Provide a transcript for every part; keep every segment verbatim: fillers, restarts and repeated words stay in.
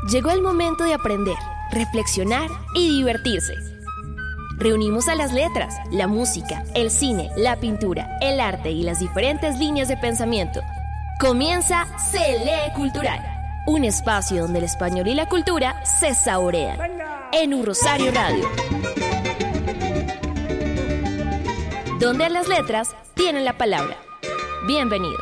Llegó el momento de aprender, reflexionar y divertirse. Reunimos a las letras, la música, el cine, la pintura, el arte y las diferentes líneas de pensamiento. Comienza Se Lee Cultural, un espacio donde el español y la cultura se saborean. En Un Rosario Radio, donde las letras tienen la palabra. Bienvenidos.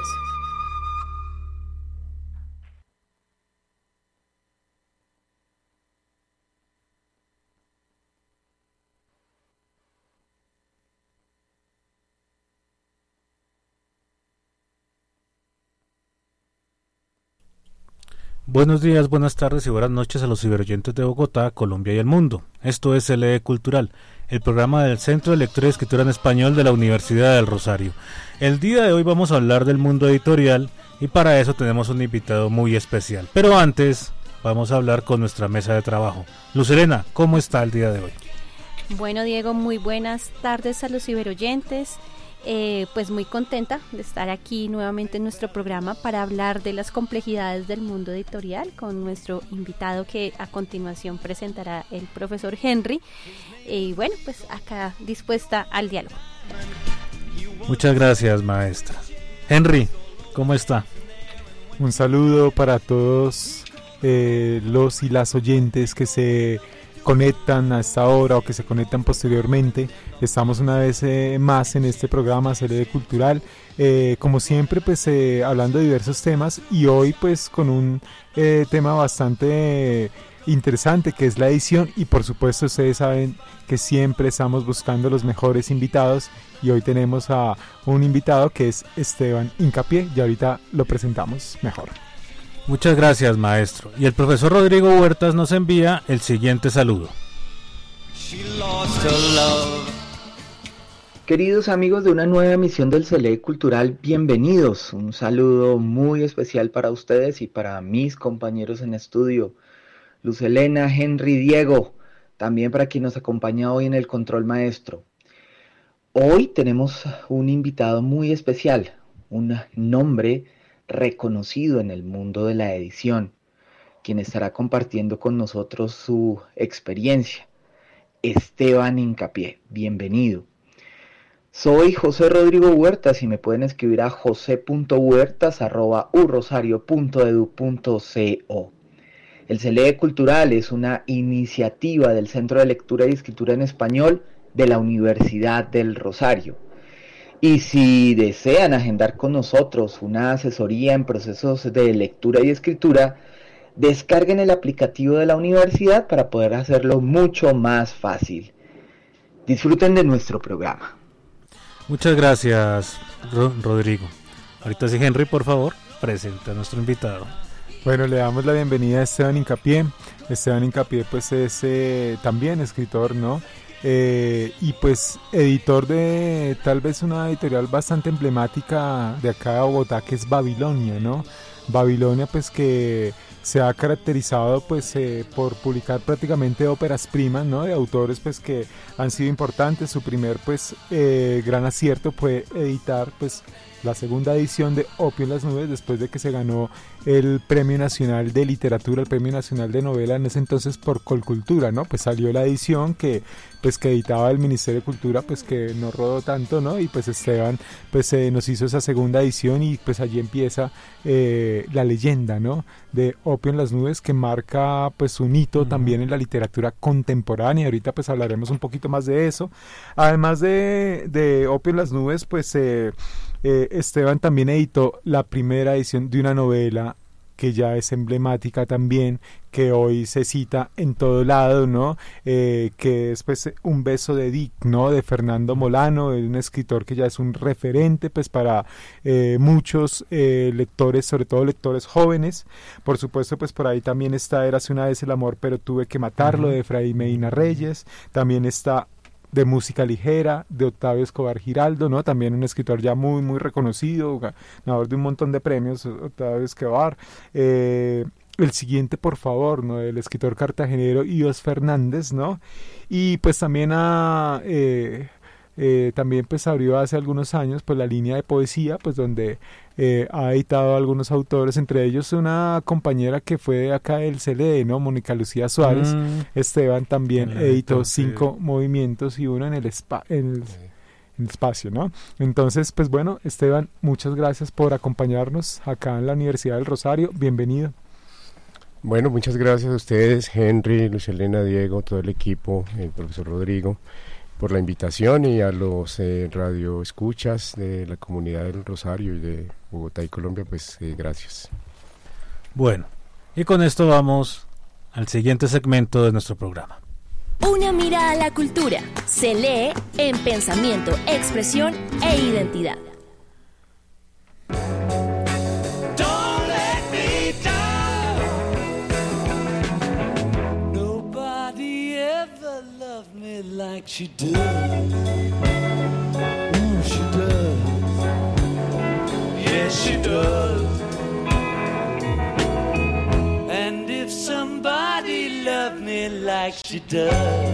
Buenos días, buenas tardes y buenas noches a los ciberoyentes de Bogotá, Colombia y el mundo. Esto es Se Lee Cultural, el programa del Centro de Lectura y Escritura en Español de la Universidad del Rosario. El día de hoy vamos a hablar del mundo editorial y para eso tenemos un invitado muy especial. Pero antes vamos a hablar con nuestra mesa de trabajo. Luz Helena, ¿cómo está el día de hoy? Bueno, Diego, muy buenas tardes a los ciberoyentes. Eh, pues muy contenta de estar aquí nuevamente en nuestro programa para hablar de las complejidades del mundo editorial con nuestro invitado que a continuación presentará el profesor Henry. Y bueno, pues acá dispuesta al diálogo. Muchas gracias, maestra. Henry, ¿cómo está? Un saludo para todos eh, los y las oyentes que se conectan a esta hora o que se conectan posteriormente. Estamos una vez eh, más en este programa Se Lee Cultural, eh, como siempre pues eh, hablando de diversos temas y hoy pues con un eh, tema bastante interesante que es la edición y por supuesto ustedes saben que siempre estamos buscando los mejores invitados y hoy tenemos a un invitado que es Esteban Hincapié y ahorita lo presentamos mejor. Muchas gracias, maestro. Y el profesor Rodrigo Huertas nos envía el siguiente saludo. Queridos amigos de una nueva emisión del Se Lee Cultural, bienvenidos. Un saludo muy especial para ustedes y para mis compañeros en estudio, Luz Helena, Henry, Diego, también para quien nos acompaña hoy en el control maestro. Hoy tenemos un invitado muy especial, un nombre reconocido en el mundo de la edición, quien estará compartiendo con nosotros su experiencia. Esteban Hincapié, bienvenido. Soy José Rodrigo Huertas y me pueden escribir a jose punto huertas arroba u rosario punto edu punto co. El Se Lee Cultural es una iniciativa del Centro de Lectura y Escritura en Español de la Universidad del Rosario. Y si desean agendar con nosotros una asesoría en procesos de lectura y escritura, descarguen el aplicativo de la universidad para poder hacerlo mucho más fácil. Disfruten de nuestro programa. Muchas gracias, Ro- Rodrigo. Ahorita sí, Henry, por favor, presente a nuestro invitado. Bueno, le damos la bienvenida a Esteban Hincapié. Esteban Hincapié pues es eh, también escritor, ¿no? Eh, y pues editor de tal vez una editorial bastante emblemática de acá de Bogotá que es Babilonia, ¿no? Babilonia pues que se ha caracterizado pues eh, por publicar prácticamente óperas primas, ¿no? De autores pues que han sido importantes. Su primer pues eh, gran acierto fue editar pues la segunda edición de Opio en las Nubes después de que se ganó el Premio Nacional de Literatura, el Premio Nacional de Novela en ese entonces por Colcultura, ¿no? Pues salió la edición que pues que editaba el Ministerio de Cultura, pues que no rodó tanto, ¿no? Y pues Esteban pues eh, nos hizo esa segunda edición y pues allí empieza eh, la leyenda, ¿no? De Opio en las Nubes que marca pues un hito uh-huh. también en la literatura contemporánea. Ahorita pues hablaremos un poquito más de eso. Además de, de Opio en las Nubes, pues eh, eh, Esteban también editó la primera edición de una novela que ya es emblemática también, que hoy se cita en todo lado, ¿no? Eh, que es pues Un beso de Dick, ¿no? De Fernando Molano, un escritor que ya es un referente pues para eh, muchos eh, lectores, sobre todo lectores jóvenes. Por supuesto pues por ahí también está Érase una vez el amor pero tuve que matarlo, uh-huh. de Fray Medina Reyes. También está de música ligera, de Octavio Escobar Giraldo, ¿no? También un escritor ya muy, muy reconocido, ganador de un montón de premios, Octavio Escobar. Eh, el siguiente, por favor, ¿no? El escritor cartagenero Ios Fernández, ¿no? Y pues también a... Eh, eh, también pues abrió hace algunos años pues la línea de poesía, pues donde eh, ha editado algunos autores, entre ellos una compañera que fue de acá del C L D, ¿no? Mónica Lucía Suárez. Mm. Esteban también el editó editó, cinco sí. movimientos y uno en el, spa, en el sí. en espacio, ¿no? Entonces, pues bueno, Esteban, muchas gracias por acompañarnos acá en la Universidad del Rosario. Bienvenido. Bueno, muchas gracias a ustedes, Henry, Lucelena, Diego, todo el equipo, el profesor Rodrigo, por la invitación, y a los eh, radioescuchas de la comunidad del Rosario y de Bogotá y Colombia, pues eh, gracias. Bueno, y con esto vamos al siguiente segmento de nuestro programa. Una mirada a la cultura. Se lee en pensamiento, expresión e identidad. Don't let me down. Nobody ever loved me like she does. Oh, she does. Yes, she does. And if somebody loved me like she does,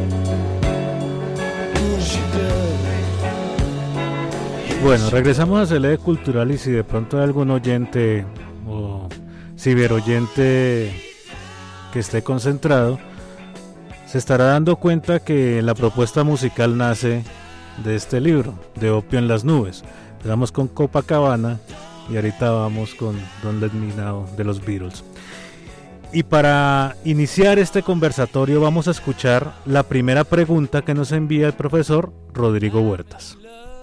oh, she does. Yes, bueno, regresamos a C L E Cultural, y si de pronto hay algún oyente o ciberoyente que esté concentrado, se estará dando cuenta que la propuesta musical nace de este libro, de Opio en las Nubes. Empezamos con Copacabana y ahorita vamos con Don't Let Me Now de los Beatles. Y para iniciar este conversatorio vamos a escuchar la primera pregunta que nos envía el profesor Rodrigo Huertas.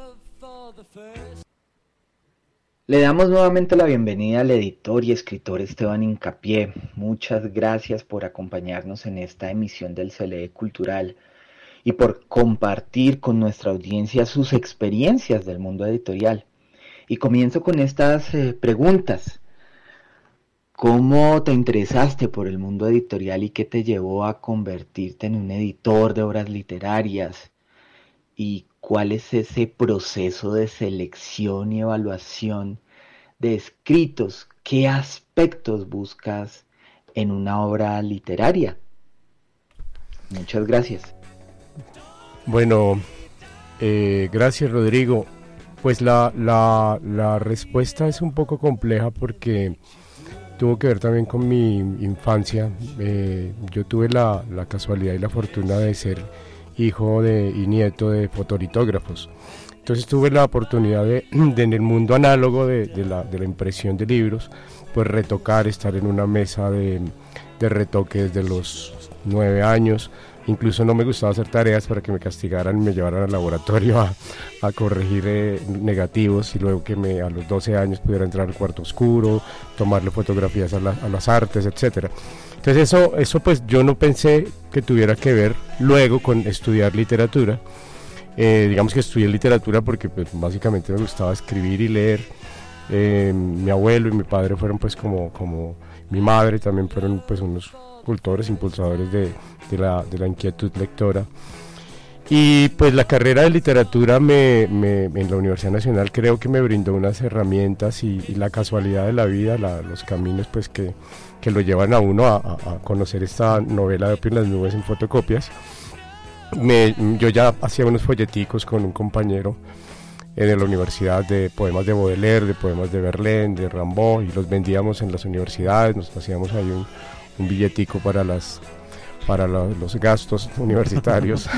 Le damos nuevamente la bienvenida al editor y escritor Esteban Hincapié. Muchas gracias por acompañarnos en esta emisión del C L E Cultural y por compartir con nuestra audiencia sus experiencias del mundo editorial. Y comienzo con estas eh, preguntas. ¿Cómo te interesaste por el mundo editorial y qué te llevó a convertirte en un editor de obras literarias? ¿Y cuál es ese proceso de selección y evaluación de escritos? ¿Qué aspectos buscas en una obra literaria? Muchas gracias. Bueno, eh, gracias, Rodrigo. Pues la, la, la respuesta es un poco compleja porque tuvo que ver también con mi infancia. Eh, yo tuve la, la casualidad y la fortuna de ser hijo de, y nieto de fotolitógrafos. Entonces tuve la oportunidad de, de en el mundo análogo de, de, la, de la impresión de libros, pues retocar, estar en una mesa de, de retoque desde los nueve años. Incluso no me gustaba hacer tareas para que me castigaran y me llevaran al laboratorio a, a corregir eh, negativos, y luego que me, a los doce años pudiera entrar al cuarto oscuro, tomarle fotografías a, la, a las artes, etcétera. Entonces eso, eso pues yo no pensé que tuviera que ver luego con estudiar literatura. Eh, digamos que estudié literatura porque pues, básicamente me gustaba escribir y leer. Eh, mi abuelo y mi padre fueron pues como, como mi madre también fueron pues unos cultores, impulsadores de, de, la, de la inquietud lectora. Y pues la carrera de literatura me, me, en la Universidad Nacional creo que me brindó unas herramientas y, y la casualidad de la vida, la, los caminos pues que, que lo llevan a uno a, a, a conocer esta novela de Opio en las Nubes en fotocopias. Me, yo ya hacía unos folleticos con un compañero de la universidad de poemas de Baudelaire, de poemas de Verlaine, de Rimbaud, y los vendíamos en las universidades, nos hacíamos ahí un, un billetico para las para la, los gastos universitarios.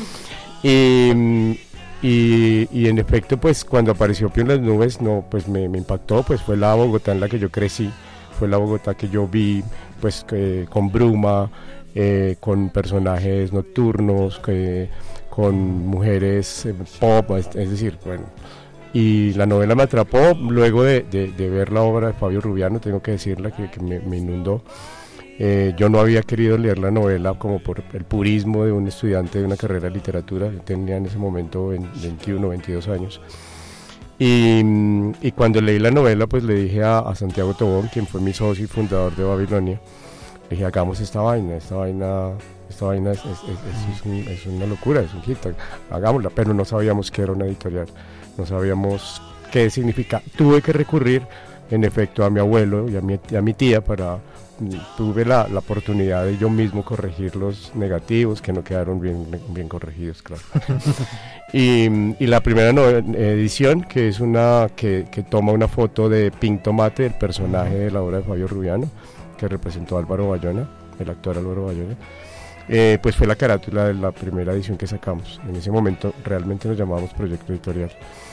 y, y, y en efecto, pues cuando apareció Opio en las Nubes, no, pues me, me impactó, pues fue la Bogotá en la que yo crecí, fue la Bogotá que yo vi, pues eh, con bruma, eh, con personajes nocturnos, que con mujeres eh, pop, es, es decir, bueno, y la novela me atrapó. Luego de, de, de ver la obra de Fabio Rubiano, tengo que decirla que, que me, me inundó. Eh, yo no había querido leer la novela como por el purismo de un estudiante de una carrera de literatura. Yo tenía en ese momento veintiuno, veintidós años. Y, y cuando leí la novela, pues le dije a, a Santiago Tobón, quien fue mi socio y fundador de Babilonia, le dije, hagamos esta vaina, esta vaina, esta vaina es, es, es, es, un, es una locura, es un hit, hagámosla. Pero no sabíamos qué era una editorial, no sabíamos qué significa. Tuve que recurrir, en efecto, a mi abuelo y a mi, y a mi tía para tuve la, la oportunidad de yo mismo corregir los negativos, que no quedaron bien, bien corregidos, claro. y, y la primera no, edición, que es una que, que toma una foto de Pink Tomate, el personaje de la obra de Fabio Rubiano, que representó a Álvaro Bayona, el actor Álvaro Bayona. Eh, pues fue la carátula de la primera edición que sacamos. En ese momento realmente nos llamábamos Proyecto Editorial.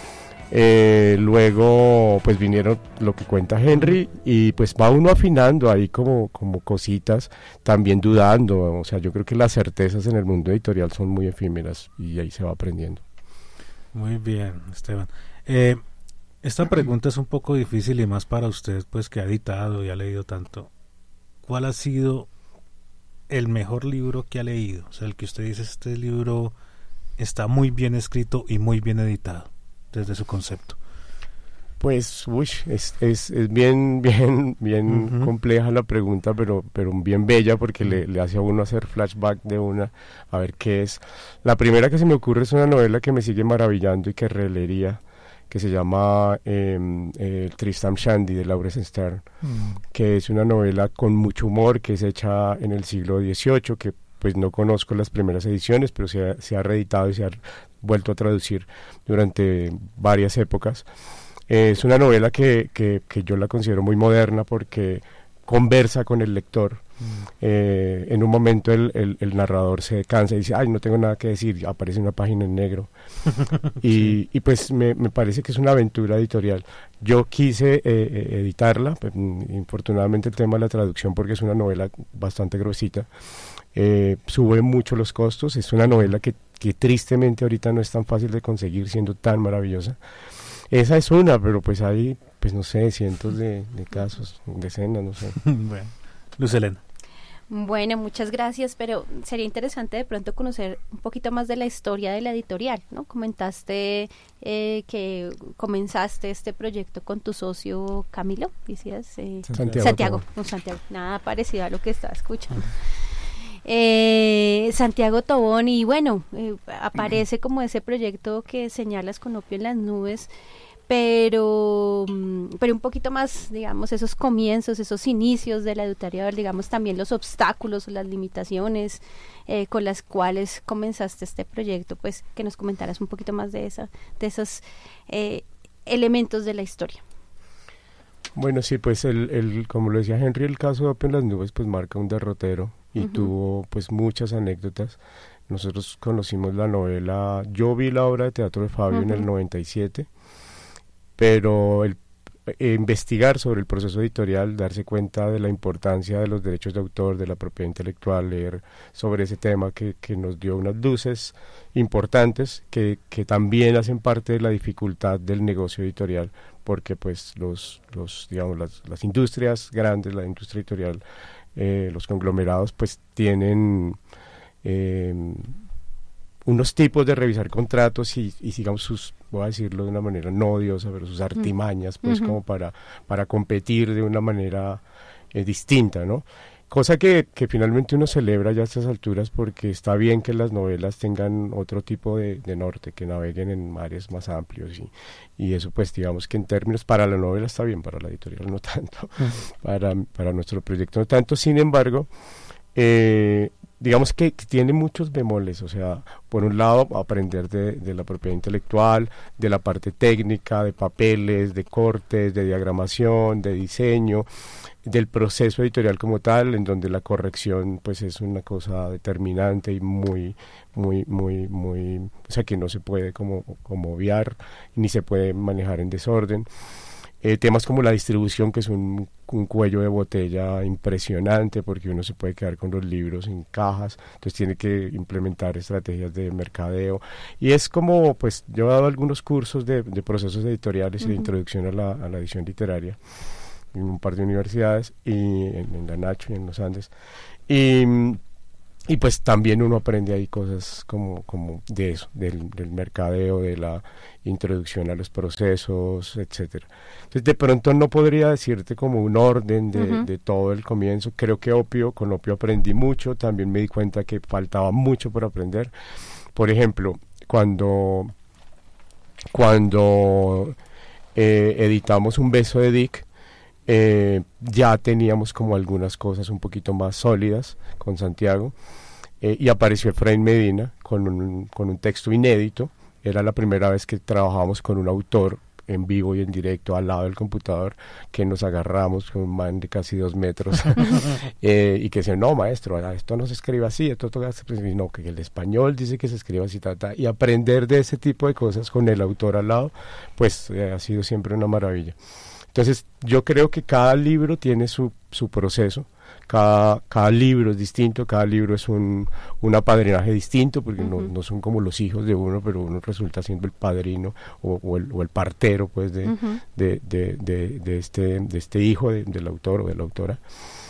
Eh, luego pues vinieron lo que cuenta Henry y pues va uno afinando ahí como, como cositas, también dudando. O sea, yo creo que las certezas en el mundo editorial son muy efímeras y ahí se va aprendiendo. Muy bien, Esteban. Eh, esta pregunta es un poco difícil y más para usted, pues que ha editado y ha leído tanto. ¿Cuál ha sido el mejor libro que ha leído? O sea, el que usted dice, este libro está muy bien escrito y muy bien editado desde su concepto. Pues, uy, es, es, es bien, bien, bien uh-huh. compleja la pregunta, pero, pero bien bella porque uh-huh. le, le hace a uno hacer flashback de una, a ver qué es. La primera que se me ocurre es una novela que me sigue maravillando y que releería, que se llama eh, eh, Tristram Shandy de Laurence Sterne, uh-huh. que es una novela con mucho humor, que es hecha en el siglo dieciocho, que pues no conozco las primeras ediciones, pero se ha, se ha reeditado y se ha vuelto a traducir durante varias épocas. Eh, es una novela que, que, que yo la considero muy moderna porque conversa con el lector. Mm. Eh, en un momento el, el, el narrador se cansa y dice, ay, no tengo nada que decir, aparece una página en negro. y, sí. y pues me, me parece que es una aventura editorial. Yo quise eh, eh, editarla, pues, infortunadamente el tema de la traducción, porque es una novela bastante gruesita, eh, sube mucho los costos. Es una novela que, que tristemente ahorita no es tan fácil de conseguir siendo tan maravillosa. Esa es una, pero pues hay, pues no sé, cientos de, de casos, decenas, no sé. Bueno, Lucelena. Bueno, muchas gracias, pero sería interesante de pronto conocer un poquito más de la historia de la editorial, ¿no? Comentaste eh, que comenzaste este proyecto con tu socio Camilo, decías, eh, Santiago. Santiago, no Santiago, nada parecido a lo que estaba escuchando. Eh, Santiago Tobón, y bueno, eh, aparece como ese proyecto que señalas con Opio en las Nubes, pero pero un poquito más, digamos, esos comienzos, esos inicios de la editorial, digamos, también los obstáculos, las limitaciones eh, con las cuales comenzaste este proyecto, pues que nos comentaras un poquito más de esa, de esos eh, elementos de la historia. Bueno, sí, pues el, el como lo decía Henry, el caso de Opio en las Nubes pues marca un derrotero y uh-huh. tuvo pues muchas anécdotas. Nosotros conocimos la novela, yo vi la obra de teatro de Fabio uh-huh. en el noventa y siete, pero el eh, investigar sobre el proceso editorial, darse cuenta de la importancia de los derechos de autor, de la propiedad intelectual, leer sobre ese tema que, que nos dio unas luces importantes que, que también hacen parte de la dificultad del negocio editorial, porque pues los, los digamos las, las industrias grandes, la industria editorial, eh, los conglomerados pues tienen eh, unos tipos de revisar contratos y, y digamos sus, voy a decirlo de una manera no odiosa, pero sus artimañas pues uh-huh. como para, para competir de una manera eh, distinta, ¿no? Cosa que, que finalmente uno celebra ya a estas alturas, porque está bien que las novelas tengan otro tipo de, de norte, que naveguen en mares más amplios y, y eso pues digamos que en términos para la novela está bien, para la editorial no tanto, uh-huh. para, para nuestro proyecto no tanto. Sin embargo, eh, digamos que, que tiene muchos bemoles, o sea, por un lado aprender de, de la propiedad intelectual, de la parte técnica, de papeles, de cortes, de diagramación, de diseño, del proceso editorial como tal, en donde la corrección pues es una cosa determinante y muy, muy, muy, muy, o sea que no se puede como, como obviar, ni se puede manejar en desorden. Eh, temas como la distribución, que es un, un cuello de botella impresionante, porque uno se puede quedar con los libros en cajas, entonces tiene que implementar estrategias de mercadeo, y es como, pues yo he dado algunos cursos de, de procesos editoriales uh-huh. y de introducción a la, a la edición literaria en un par de universidades, y en, en la Nacho y en los Andes, y y pues también uno aprende ahí cosas como, como de eso, del, del mercadeo, de la introducción a los procesos, etcétera. Entonces de pronto no podría decirte como un orden de, uh-huh. de todo el comienzo. Creo que Opio, con Opio aprendí mucho, también me di cuenta que faltaba mucho por aprender. Por ejemplo, cuando, cuando eh, editamos Un beso de Dick, eh, ya teníamos como algunas cosas un poquito más sólidas con Santiago, eh, y apareció Efraín Medina con un, con un texto inédito. Era la primera vez que trabajábamos con un autor en vivo y en directo al lado del computador, que nos agarramos con un man de casi dos metros eh, y que decía, no maestro, esto no se escribe así, esto toca, no, que el español dice que se escribe así, ta, ta. Y aprender de ese tipo de cosas con el autor al lado, pues eh, ha sido siempre una maravilla. Entonces yo creo que cada libro tiene su, su proceso. Cada, cada libro es distinto, cada libro es un, un apadrinaje distinto, porque uh-huh. no, no son como los hijos de uno, pero uno resulta siendo el padrino o, o, el, o el partero pues de, uh-huh. de, de, de, de, este, de este hijo de, del autor o de la autora.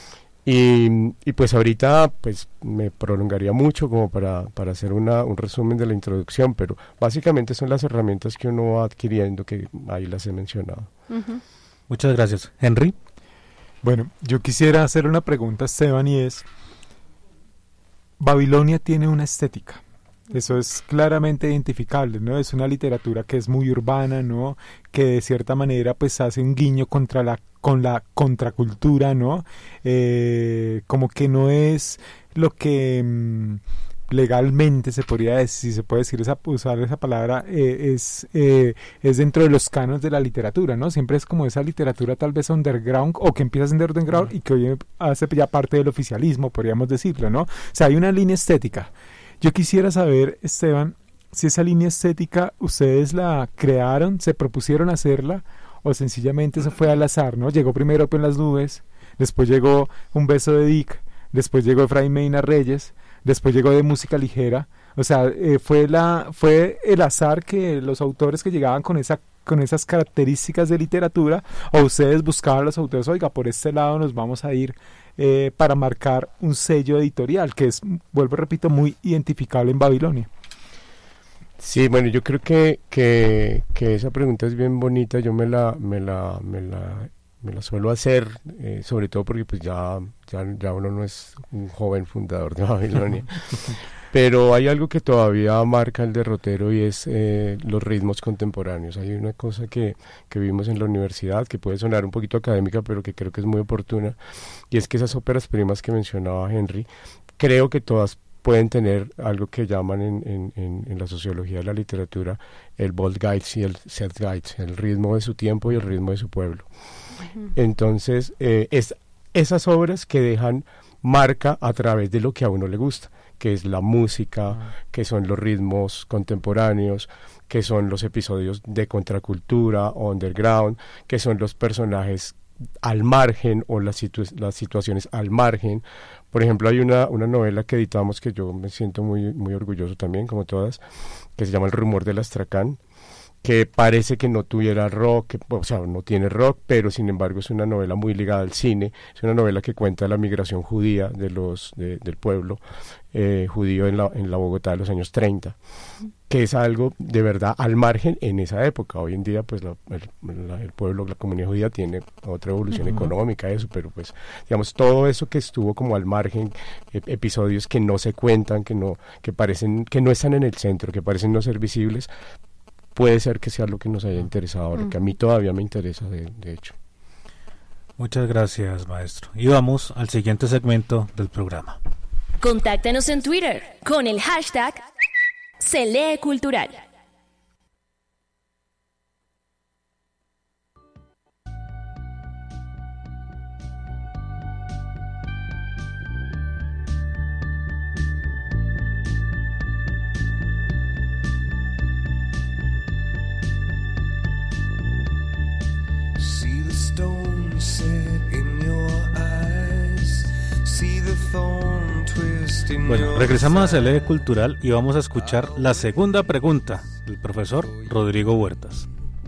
Y, y pues ahorita pues me prolongaría mucho como para, para hacer una, un resumen de la introducción, pero básicamente son las herramientas que uno va adquiriendo, que ahí las he mencionado. Uh-huh. Muchas gracias. Henry. Bueno, yo quisiera hacer una pregunta a Esteban, y es, Babilonia tiene una estética, eso es claramente identificable, ¿no? Es una literatura que es muy urbana, ¿no? Que de cierta manera pues hace un guiño contra la, con la contracultura, ¿no? Eh, como que no es lo que... Mmm, legalmente se podría decir, si se puede decir esa, usar esa palabra, eh, es, eh, es dentro de los cánones de la literatura, ¿no? Siempre es como esa literatura tal vez underground, o que empieza siendo underground y que hoy hace ya parte del oficialismo, podríamos decirlo, ¿no? O sea, hay una línea estética. Yo quisiera saber, Esteban, si esa línea estética ustedes la crearon, se propusieron hacerla, o sencillamente eso fue al azar, ¿no? Llegó primero Open las Nubes, después llegó Un Beso de Dick, después llegó Efraín Medina Reyes, después llegó De Música Ligera. O sea, eh, fue la fue el azar que los autores que llegaban con esa con esas características de literatura, o ustedes buscaban a los autores, oiga, por este lado nos vamos a ir eh, para marcar un sello editorial que es, vuelvo y repito, muy identificable en Babilonia. Sí, bueno, yo creo que, que, que esa pregunta es bien bonita. Yo me la me la me la me la suelo hacer, eh, sobre todo porque pues ya, ya, ya uno no es un joven fundador de Babilonia. Pero hay algo que todavía marca el derrotero, y es eh, los ritmos contemporáneos. Hay una cosa que, que vimos en la universidad, que puede sonar un poquito académica, pero que creo que es muy oportuna, y es que esas óperas primas que mencionaba Henry, creo que todas pueden tener algo que llaman en, en, en, en la sociología de la literatura el Volksgeist y el Zeitgeist, el ritmo de su tiempo y el ritmo de su pueblo. Entonces, eh, es esas obras que dejan marca a través de lo que a uno le gusta, que es la música, uh-huh. que son los ritmos contemporáneos, que son los episodios de contracultura o underground, que son los personajes al margen o las, situ- las situaciones al margen. Por ejemplo, hay una, una novela que editamos que yo me siento muy, muy orgulloso también, como todas, que se llama El rumor del astracán, que parece que no tuviera rock, que, o sea, no tiene rock, pero sin embargo es una novela muy ligada al cine. Es una novela que cuenta la migración judía de los de, del pueblo eh, judío en la, en la Bogotá de los años treinta, que es algo de verdad al margen en esa época. Hoy en día pues la, el, la, el pueblo, la comunidad judía tiene otra evolución uh-huh. económica, eso, pero pues digamos todo eso que estuvo como al margen, eh, episodios que no se cuentan, que no, que parecen, que no están en el centro, que parecen no ser visibles, puede ser que sea lo que nos haya interesado ahora, uh-huh. que a mí todavía me interesa, de, de hecho. Muchas gracias, maestro. Y vamos al siguiente segmento del programa. Contáctanos en Twitter con el hashtag Se Lee Cultural. Bueno, regresamos a C L E Cultural y vamos a escuchar la segunda pregunta del profesor Rodrigo Huertas.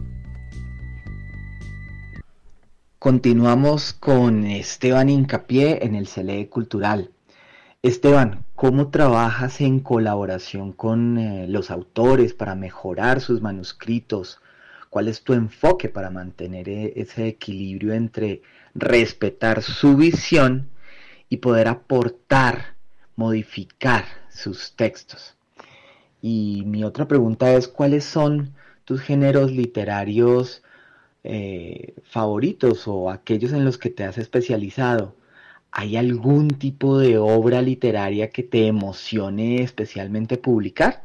Continuamos con Esteban Hincapié en el C L E Cultural. Esteban, ¿cómo trabajas en colaboración con eh, los autores para mejorar sus manuscritos? ¿Cuál es tu enfoque para mantener eh, ese equilibrio entre respetar su visión y poder aportar, modificar sus textos? Y mi otra pregunta es, ¿cuáles son tus géneros literarios eh, favoritos o aquellos en los que te has especializado. ¿Hay algún tipo de obra literaria que te emocione especialmente publicar?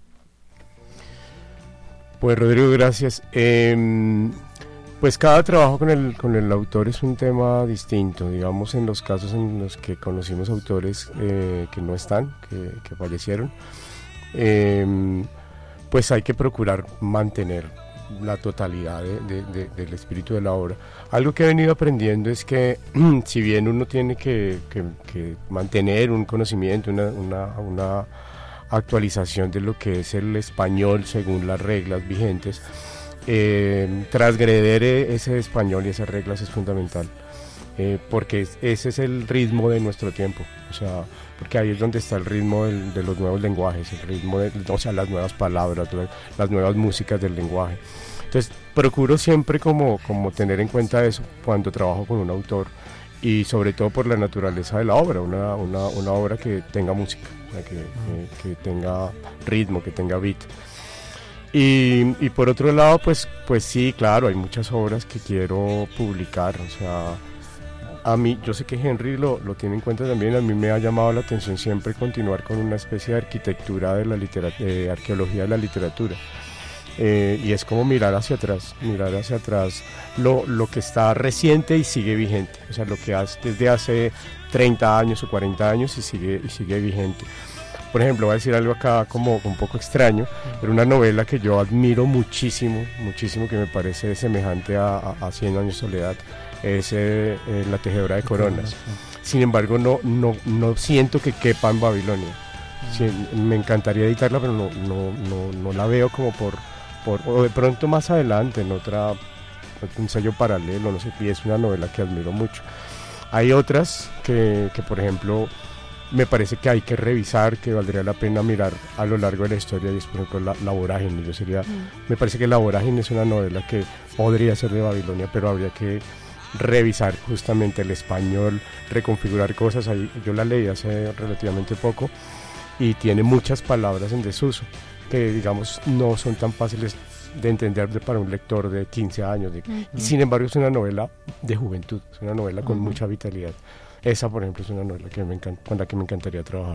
Pues Rodrigo, gracias. Eh, pues cada trabajo con el, con el autor es un tema distinto. Digamos, en los casos en los que conocimos autores eh, que no están, que, que fallecieron, eh, pues hay que procurar mantener la totalidad de, de, de, del espíritu de la obra. Algo que he venido aprendiendo es que si bien uno tiene que, que, que mantener un conocimiento, una, una, una actualización de lo que es el español según las reglas vigentes, eh, transgreder ese español y esas reglas es fundamental, eh, porque ese es el ritmo de nuestro tiempo, o sea, porque ahí es donde está el ritmo del, de los nuevos lenguajes, el ritmo de, o sea, las nuevas palabras, las nuevas músicas del lenguaje. Entonces procuro siempre como, como tener en cuenta eso cuando trabajo con un autor, y sobre todo por la naturaleza de la obra, una, una, una obra que tenga música, que, que, que tenga ritmo, que tenga beat. Y, y por otro lado, pues, pues sí, claro, hay muchas obras que quiero publicar, o sea, a mí, yo sé que Henry lo, lo tiene en cuenta también, a mí me ha llamado la atención siempre continuar con una especie de arquitectura de la literatura, de arqueología de la literatura. Eh, y es como mirar hacia atrás, mirar hacia atrás lo, lo que está reciente y sigue vigente, o sea, lo que hace desde hace treinta años o cuarenta años y sigue, y sigue vigente. Por ejemplo, voy a decir algo acá como un poco extraño, pero una novela que yo admiro muchísimo, muchísimo, que me parece semejante a, a, a Cien años de soledad, es eh, eh, La tejedora de coronas. Sin embargo, no, no, no siento que quepa en Babilonia. Sí, me encantaría editarla, pero no, no, no, no la veo como por, por... O de pronto más adelante, en otra, un sello paralelo, no sé, y es una novela que admiro mucho. Hay otras que, que, por ejemplo, me parece que hay que revisar, que valdría la pena mirar a lo largo de la historia, y es, por ejemplo, La, la Vorágine. Yo sería, mm. Me parece que La Vorágine es una novela que podría ser de Babilonia, pero habría que revisar justamente el español, reconfigurar cosas. Ahí, yo la leí hace relativamente poco y tiene muchas palabras en desuso que, digamos, no son tan fáciles de entender para un lector de quince años. De, uh-huh. Y sin embargo es una novela de juventud, es una novela con uh-huh. mucha vitalidad. Esa, por ejemplo, es una novela que me encanta, con la que me encantaría trabajar.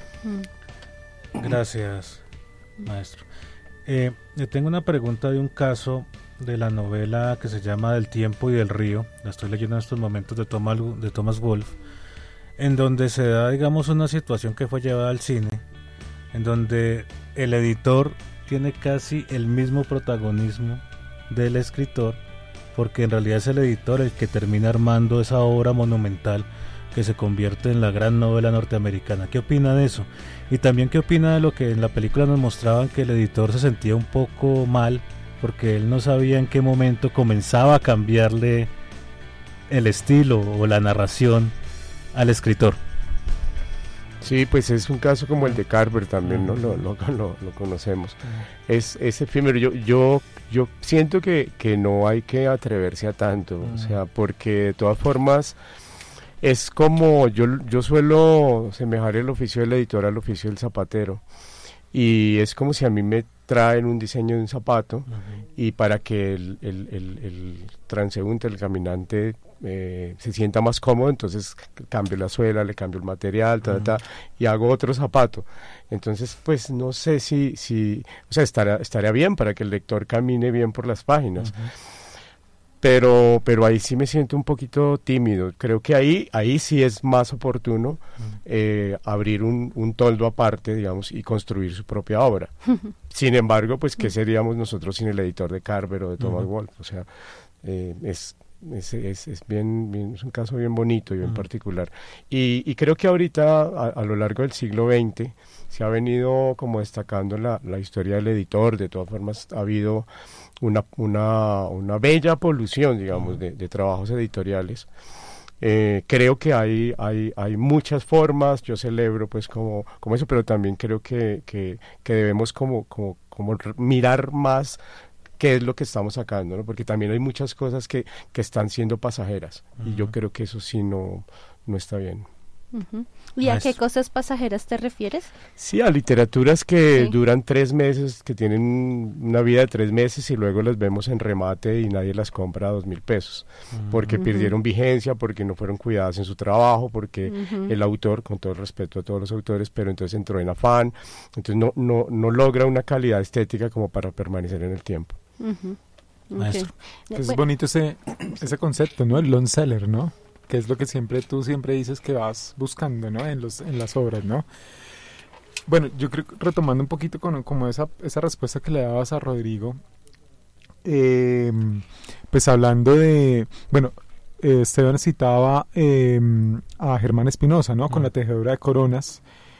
Gracias, maestro. Eh, le tengo una pregunta de un caso de la novela que se llama Del tiempo y del río. La estoy leyendo en estos momentos, de Thomas, de Thomas Wolfe, en donde se da, digamos, una situación que fue llevada al cine, en donde el editor tiene casi el mismo protagonismo del escritor, porque en realidad es el editor el que termina armando esa obra monumental que se convierte en la gran novela norteamericana. ¿Qué opina de eso? Y también, ¿qué opina de lo que en la película nos mostraban, que el editor se sentía un poco mal porque él no sabía en qué momento comenzaba a cambiarle el estilo o la narración al escritor? Sí, pues es un caso como el de Carver también, ¿no? Lo, lo, lo, lo conocemos. Es, es efímero. Yo, yo, yo siento que, que no hay que atreverse a tanto, o sea, porque de todas formas es como, yo, yo suelo semejar el oficio del editor al oficio del zapatero, y es como si a mí me traen un diseño de un zapato, uh-huh. y para que el, el, el, el transeúnte, el caminante, eh, se sienta más cómodo, entonces cambio la suela, le cambio el material, ta, uh-huh. ta, y hago otro zapato. Entonces, pues no sé si, si o sea, estaría, estaría bien para que el lector camine bien por las páginas. Uh-huh. Pero, pero ahí sí me siento un poquito tímido. Creo que ahí, ahí sí es más oportuno uh-huh. eh, abrir un, un toldo aparte, digamos, y construir su propia obra. Uh-huh. Sin embargo, pues, ¿qué seríamos nosotros sin el editor de Carver o de Thomas uh-huh. Wolfe? O sea, eh, es, es, es, es, bien, bien, es un caso bien bonito y bien uh-huh. particular. Y, y creo que ahorita, a, a lo largo del siglo veinte, se ha venido como destacando la, la historia del editor. De todas formas, ha habido una, una, una bella polución, digamos, de, de trabajos editoriales. Eh, creo que hay, hay, hay muchas formas, yo celebro pues como, como eso, pero también creo que, que, que debemos como, como, como mirar más qué es lo que estamos sacando, ¿no? Porque también hay muchas cosas que, que están siendo pasajeras, uh-huh. y yo creo que eso sí no, no está bien. Uh-huh. ¿Y a qué cosas pasajeras te refieres? Sí, a literaturas que Sí. duran tres meses, que tienen una vida de tres meses y luego las vemos en remate y nadie las compra a dos mil pesos, porque Ujú. perdieron vigencia, porque no fueron cuidadas en su trabajo, porque Ujú. el autor, con todo el respeto a todos los autores, pero entonces entró en afán, entonces no, no, no logra una calidad estética como para permanecer en el tiempo. Uh-huh. Maestro. Ok. Es Bueno, bonito ese, ese concepto, ¿no? El long seller, ¿no? Que es lo que siempre tú siempre dices que vas buscando, ¿no? En los en las obras, ¿no? Bueno, yo creo que retomando un poquito con como esa esa respuesta que le dabas a Rodrigo, eh, pues hablando de, bueno, eh, Esteban citaba eh, a Germán Espinosa, ¿no? Con La tejedora de coronas,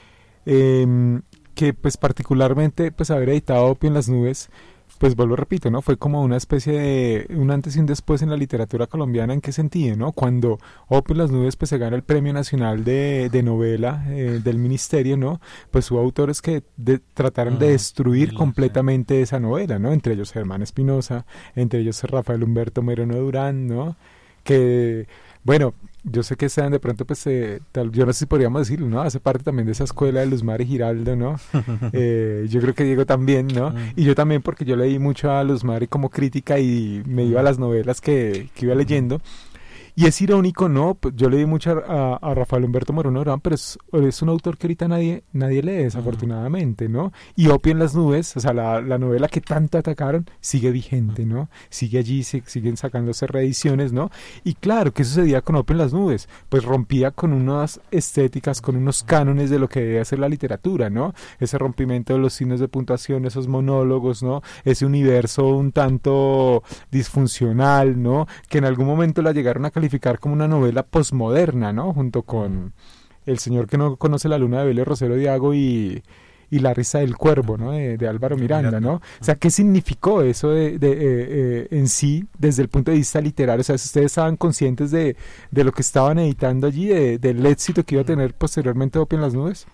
eh, que pues particularmente pues haber editado Opio en las nubes, pues vuelvo repito, ¿no? Fue como una especie de un antes y un después en la literatura colombiana. ¿En qué sentido, no? Cuando Opio en las nubes pues se gana el Premio Nacional de, de Novela eh, del Ministerio, ¿no? Pues hubo autores que de, trataron Ah, de destruir sí, completamente esa novela, ¿no? Entre ellos Germán Espinosa, entre ellos Rafael Humberto Moreno Durán, ¿no? Que, bueno, yo sé que sean de pronto, pues, eh, tal, yo no sé si podríamos decirlo, ¿no? Hace parte también de esa escuela de Luzmar y Giraldo, ¿no? eh, yo creo que Diego también, ¿no? Mm. Y yo también, porque yo leí mucho a Luzmar como crítica y me iba a las novelas que, que iba leyendo. Y es irónico, ¿no? Pues yo leí mucho a, a Rafael Humberto Moreno Durán, pero es, es un autor que ahorita nadie, nadie lee, desafortunadamente, ¿no? Y Opio en las nubes, o sea, la, la novela que tanto atacaron, sigue vigente, ¿no? Sigue allí, se, siguen sacándose reediciones, ¿no? Y claro, ¿qué sucedía con Opio en las nubes? Pues rompía con unas estéticas, con unos cánones de lo que debe ser la literatura, ¿no? Ese rompimiento de los signos de puntuación, esos monólogos, ¿no? Ese universo un tanto disfuncional, ¿no? Que en algún momento la llegaron a calificar como una novela posmoderna, ¿no? Junto con El señor que no conoce la luna de Vélez Rosero Diago y, y La risa del cuervo, ¿no? De, de Álvaro Miranda, ¿no? O sea, ¿qué significó eso de, de, eh, eh, en sí desde el punto de vista literario? O sea, si ustedes estaban conscientes de, de lo que estaban editando allí, de, del éxito que iba a tener posteriormente Opio en las nubes.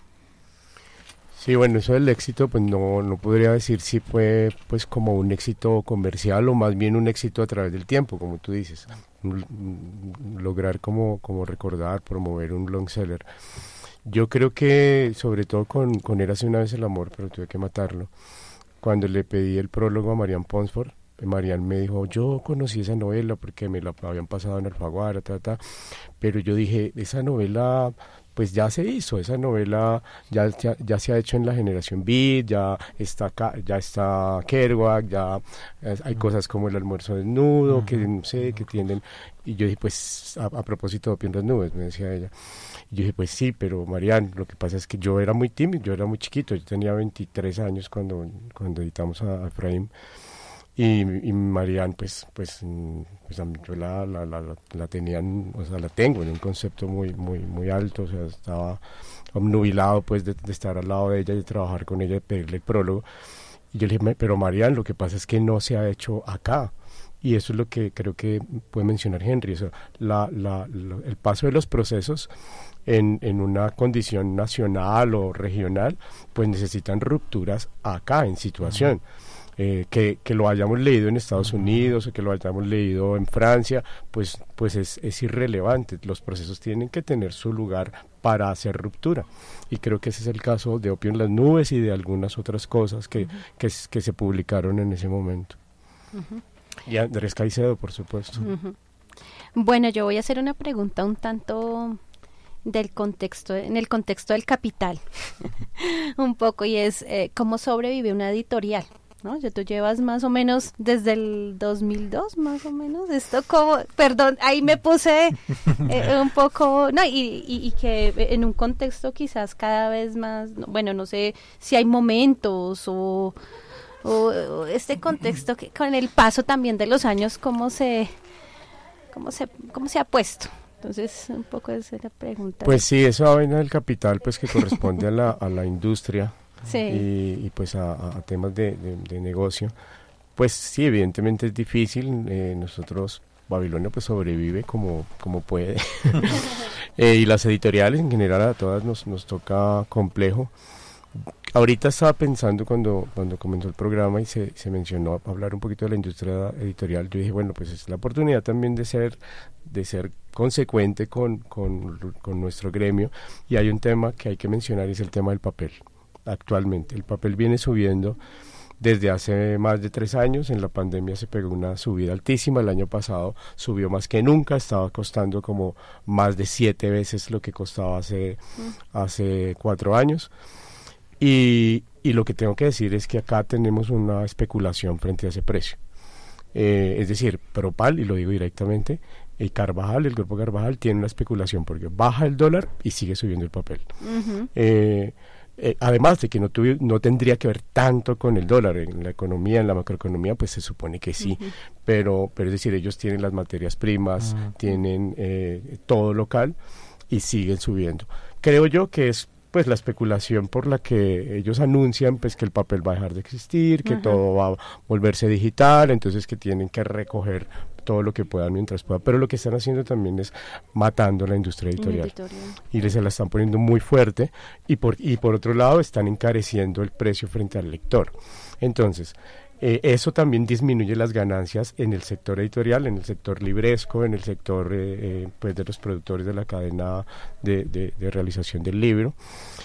Sí, bueno, eso del éxito, pues no, no podría decir si fue pues como un éxito comercial o más bien un éxito a través del tiempo, como tú dices. L- lograr como, como recordar, promover un long seller. Yo creo que sobre todo con, con Érase una vez el amor, pero tuve que matarlo. Cuando le pedí el prólogo a Marian Ponsford, Marian me dijo, yo conocí esa novela porque me la habían pasado en Alfaguara, ta, ta, pero yo dije, esa novela pues ya se hizo, esa novela ya, ya, ya se ha hecho en la generación Beat, ya está Ca- ya está Kerouac, ya eh, hay cosas como El almuerzo desnudo, uh-huh, que no sé, que tienden, y yo dije, pues a, a propósito de Opio en las nubes, me decía ella, y yo dije, pues sí, pero Marian, lo que pasa es que yo era muy tímido, yo era muy chiquito, yo tenía veintitrés años cuando, cuando editamos a, a Efraín. Y, y Marian, pues, pues, pues a mí, yo la, la, la, la tenía, o sea, la tengo en un concepto muy, muy, muy alto, o sea, estaba obnubilado, pues, de, de estar al lado de ella y de trabajar con ella, de pedirle el prólogo. Y yo le dije, pero Marian, lo que pasa es que no se ha hecho acá. Y eso es lo que creo que puede mencionar Henry, o sea, la, la, la, el paso de los procesos en, en una condición nacional o regional, pues necesitan rupturas acá, en situación. Uh-huh. Eh, que, que lo hayamos leído en Estados Unidos o que lo hayamos leído en Francia, pues, pues es, es irrelevante. Los procesos tienen que tener su lugar para hacer ruptura. Y creo que ese es el caso de Opio en las nubes y de algunas otras cosas que, uh-huh, que, que se publicaron en ese momento. Uh-huh. Y Andrés Caicedo, por supuesto. Uh-huh. Bueno, yo voy a hacer una pregunta un tanto del contexto, en el contexto del Capital, un poco, y es eh, ¿cómo sobrevive una editorial? ¿No? Ya tú llevas más o menos desde el dos mil dos, más o menos, esto como, perdón, ahí me puse eh, un poco, no, y, y, y que en un contexto quizás cada vez más, no, bueno, no sé si hay momentos o, o, o este contexto que con el paso también de los años, cómo se, cómo se, cómo se ha puesto. Entonces, un poco esa es la pregunta. Pues sí, esa vaina del capital, pues que corresponde a la, a la industria. Sí. Y, y pues a, a temas de, de, de negocio, pues sí, evidentemente es difícil. Eh, nosotros, Babilonia pues sobrevive como, como puede. eh, y las editoriales en general a todas nos, nos toca complejo. ahorita estaba pensando cuando, cuando comenzó el programa y se, se mencionó hablar un poquito de la industria editorial, yo dije, bueno, pues es la oportunidad también de ser, de ser consecuente con, con, con nuestro gremio, y hay un tema que hay que mencionar, y es el tema del papel. Actualmente el papel viene subiendo desde hace más de tres años. En la pandemia se pegó una subida altísima, el año pasado subió más que nunca, estaba costando como más de siete veces lo que costaba hace, mm. hace cuatro años, y, y lo que tengo que decir es que acá tenemos una especulación frente a ese precio, eh, es decir, Propal, y lo digo directamente, el Carvajal, el grupo Carvajal tiene una especulación porque baja el dólar y sigue subiendo el papel. Uh-huh. eh, Eh, además de que no, tuvi, no tendría que ver tanto con el dólar en la economía, en la macroeconomía, pues se supone que sí, uh-huh. pero, pero es decir, ellos tienen las materias primas, uh-huh. tienen eh, todo local y siguen subiendo. Creo yo que es pues la especulación por la que ellos anuncian pues que el papel va a dejar de existir, que uh-huh. todo va a volverse digital, entonces que tienen que recoger todo lo que puedan mientras puedan, pero lo que están haciendo también es matando la industria editorial, editorial. y les se la están poniendo muy fuerte, y por, y por otro lado están encareciendo el precio frente al lector. Entonces eh, eso también disminuye las ganancias en el sector editorial, en el sector libresco, en el sector eh, eh, pues de los productores de la cadena de, de, de realización del libro.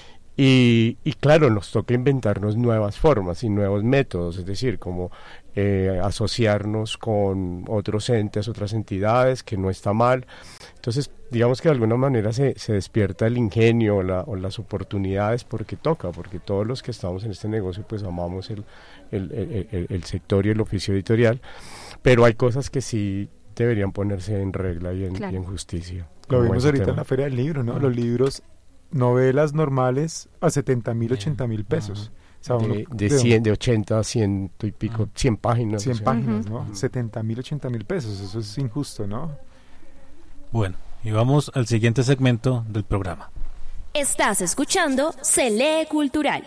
Y, y claro, nos toca inventarnos nuevas formas y nuevos métodos, es decir, como eh, asociarnos con otros entes, otras entidades, que no está mal. Entonces, digamos que de alguna manera se, se despierta el ingenio o, la, o las oportunidades porque toca, porque todos los que estamos en este negocio pues amamos el, el, el, el, el sector y el oficio editorial, pero hay cosas que sí deberían ponerse en regla y en, claro. y en justicia. Lo vimos ahorita tema. en la Feria del Libro, ¿no? Uh-huh. Los libros, novelas normales a setenta mil, ochenta mil pesos. Uh-huh. O sea, uno, de, de, de, cien, de ochenta, ciento y pico, uh-huh. cien páginas. cien o sea. páginas, ¿no? Uh-huh. setenta mil, ochenta mil pesos, eso es injusto, ¿no? Bueno, y vamos al siguiente segmento del programa. Estás escuchando Se Lee Cultural.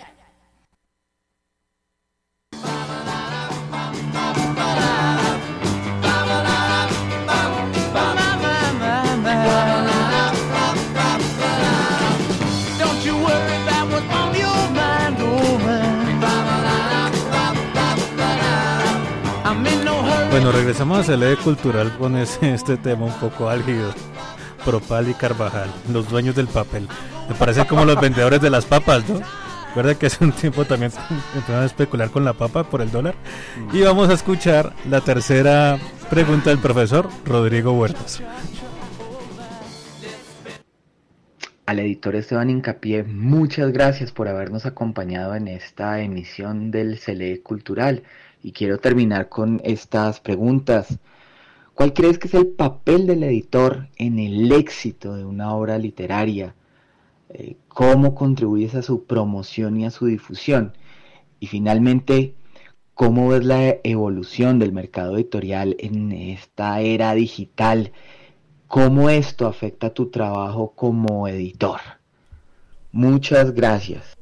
Bueno, regresamos a Se Lee Cultural con ese, este tema un poco álgido. Propal y Carvajal, los dueños del papel. Me parecen como los vendedores de las papas, ¿no? ¿Verdad que hace un tiempo también empezaron a especular con la papa por el dólar? Y vamos a escuchar la tercera pregunta del profesor Rodrigo Huertas. Al editor Esteban Hincapié, muchas gracias por habernos acompañado en esta emisión del Se Lee Cultural. Y quiero terminar con estas preguntas. ¿Cuál crees que es el papel del editor en el éxito de una obra literaria? Eh, ¿Cómo contribuyes a su promoción y a su difusión? Y finalmente, ¿cómo ves la evolución del mercado editorial en esta era digital? ¿Cómo esto afecta tu trabajo como editor? Muchas gracias.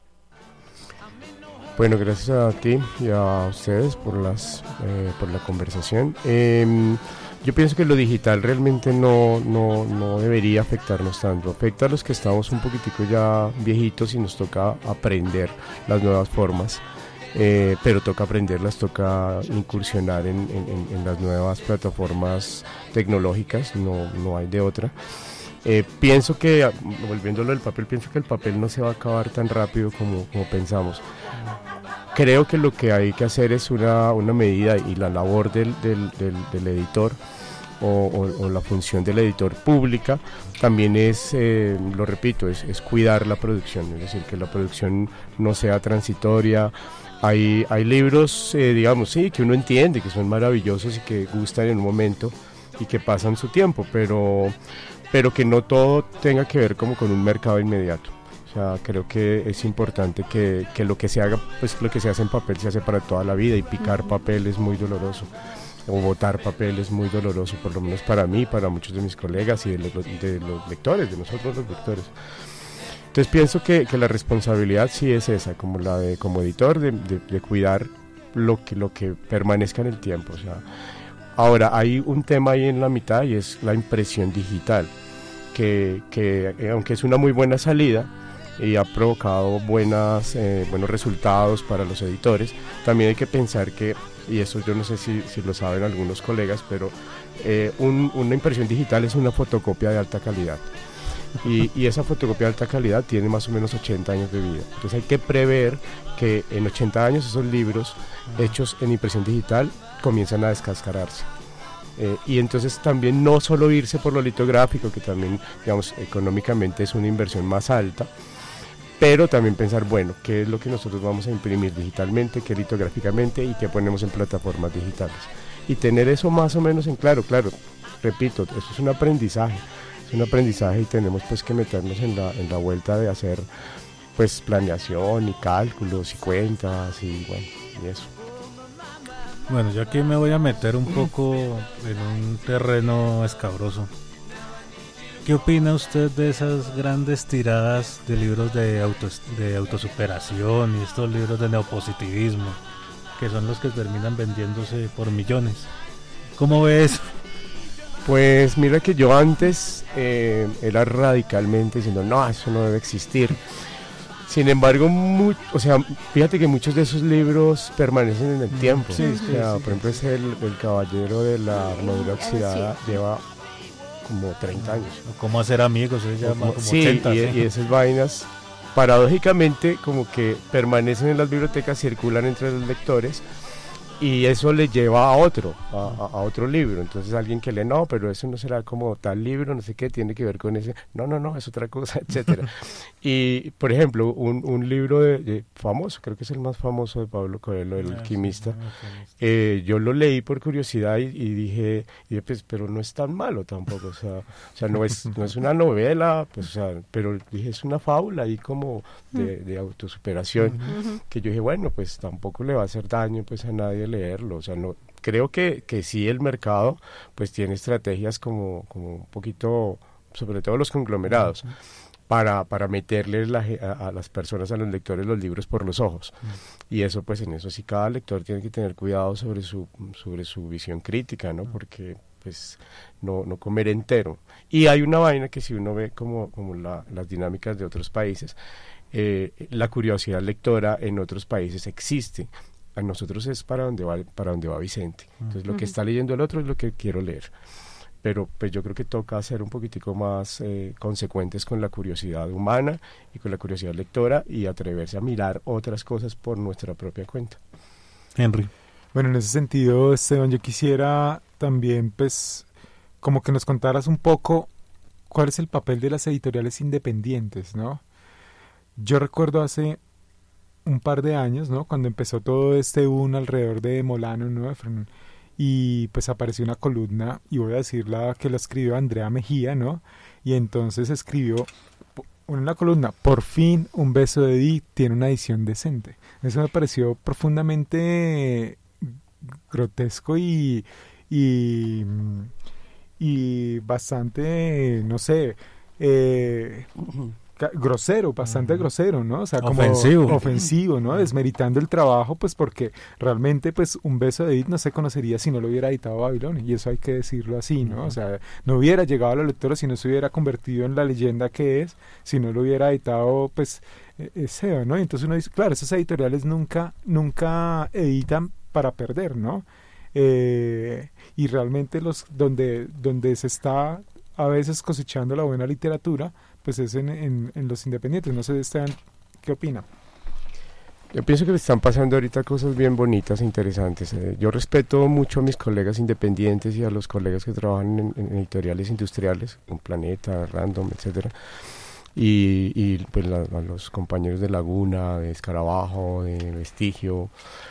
Bueno, gracias a ti y a ustedes por las eh, por la conversación. Eh, yo pienso que lo digital realmente no, no, no debería afectarnos tanto. Afecta a los que estamos un poquitico ya viejitos y nos toca aprender las nuevas formas. Eh, pero toca aprenderlas, toca incursionar en, en, en las nuevas plataformas tecnológicas, no, no hay de otra. Eh, pienso que, volviéndolo al papel, pienso que el papel no se va a acabar tan rápido como, como pensamos. Creo que lo que hay que hacer es una, una medida, y la labor del, del, del, del editor o, o, o la función del editor pública también es, eh, lo repito, es, es cuidar la producción, es decir, que la producción no sea transitoria. Hay, hay libros, eh, digamos, sí, que uno entiende, que son maravillosos y que gustan en un momento y que pasan su tiempo, pero, pero que no todo tenga que ver como con un mercado inmediato. O sea, creo que es importante que, que lo que se haga, pues lo que se hace en papel se hace para toda la vida, y picar papel es muy doloroso, o botar papel es muy doloroso, por lo menos para mí, para muchos de mis colegas y de los, de los lectores, de nosotros los lectores. Entonces pienso que, que la responsabilidad sí es esa, como la de como editor, de, de, de cuidar lo que, lo que permanezca en el tiempo. O sea, ahora hay un tema ahí en la mitad, y es la impresión digital, que, que aunque es una muy buena salida, y ha provocado buenas, eh, buenos resultados para los editores. También hay que pensar que, y eso yo no sé si, si lo saben algunos colegas, pero eh, un, una impresión digital es una fotocopia de alta calidad. Y, y esa fotocopia de alta calidad tiene más o menos ochenta años de vida. Entonces hay que prever que en ochenta años esos libros hechos en impresión digital comienzan a descascararse. Eh, y entonces también no solo irse por lo litográfico, que también, digamos, económicamente es una inversión más alta, pero también pensar, bueno, qué es lo que nosotros vamos a imprimir digitalmente, qué litográficamente y qué ponemos en plataformas digitales. Y tener eso más o menos en claro, claro, repito, eso es un aprendizaje. Es un aprendizaje y tenemos pues que meternos en la, en la vuelta de hacer pues planeación y cálculos y cuentas y bueno, y eso. Bueno, yo aquí me voy a meter un poco en un terreno escabroso. ¿Qué opina usted de esas grandes tiradas de libros de, auto, de autosuperación y estos libros de neopositivismo, que son los que terminan vendiéndose por millones? ¿Cómo ve eso? Pues mira que yo antes eh, era radicalmente diciendo, no, eso no debe existir. Sin embargo, muy, o sea, fíjate que muchos de esos libros permanecen en el tiempo. Sí, o sí, sea, sí, por ejemplo, es el, el Caballero de la Armadura Oxidada, sí. lleva como treinta años. ¿Cómo hacer amigos? Se llama como sí, ochenta, y, ¿sí? y esas vainas, paradójicamente, como que permanecen en las bibliotecas, circulan entre los lectores, y eso le lleva a otro, a, a, a otro libro. Entonces alguien que lee, no, pero eso no será como tal libro, no sé qué, tiene que ver con ese, no, no, no, es otra cosa, etcétera. Y, por ejemplo, un, un libro de, de famoso, creo que es el más famoso de Pablo Coelho, El alquimista, eh, yo lo leí por curiosidad y, y dije, y dije pues, pero no es tan malo tampoco, o sea, o sea no, es, no es una novela, pues, o sea, pero dije, es una fábula ahí como de, de autosuperación, uh-huh. que yo dije, bueno, pues tampoco le va a hacer daño pues a nadie leerlo, o sea, no creo que, que sí el mercado pues tiene estrategias como, como un poquito, sobre todo los conglomerados, uh-huh. para, para meterle la, a, a las personas, a los lectores, los libros por los ojos, uh-huh. y eso pues en eso sí cada lector tiene que tener cuidado sobre su, sobre su visión crítica, ¿no? Porque pues no, no comer entero. Y hay una vaina que si uno ve como, como la, las dinámicas de otros países, eh, la curiosidad lectora en otros países existe. A nosotros es para donde va, para donde va Vicente. Entonces uh-huh. lo que está leyendo el otro es lo que quiero leer. Pero pues yo creo que toca ser un poquitico más eh, consecuentes con la curiosidad humana y con la curiosidad lectora y atreverse a mirar otras cosas por nuestra propia cuenta. Henry. Bueno, en ese sentido, Esteban, yo quisiera también pues como que nos contaras un poco cuál es el papel de las editoriales independientes, ¿no? Yo recuerdo hace un par de años, ¿no? Cuando empezó todo este boom alrededor de Molano, ¿no? Y pues apareció una columna, y voy a decirla, que la escribió Andrea Mejía, ¿no? Y entonces escribió una columna, por fin un beso de Edith tiene una edición decente. Eso me pareció profundamente grotesco y y, y bastante, no sé, eh... grosero, bastante uh-huh. grosero, ¿no? O sea, como ofensivo, ofensivo, ¿no? Desmeritando el trabajo, pues porque realmente, pues, un beso de Edith no se conocería si no lo hubiera editado Babilonia, y eso hay que decirlo así, ¿no? Uh-huh. O sea, no hubiera llegado a los lectores si no se hubiera convertido en la leyenda que es, si no lo hubiera editado, pues, eh, Seba, ¿no? Y entonces uno dice, claro, esas editoriales nunca, nunca editan para perder, ¿no? Eh, y realmente los, donde, donde se está a veces cosechando la buena literatura, pues es en, en, en los independientes. No sé, Esteban, ¿qué opina? Yo pienso que le están pasando ahorita cosas bien bonitas e interesantes. Eh, yo respeto mucho a mis colegas independientes y a los colegas que trabajan en, en editoriales industriales, en Planeta, Random, etcétera. Y, y pues la, a los compañeros de Laguna, de Escarabajo, de Vestigio.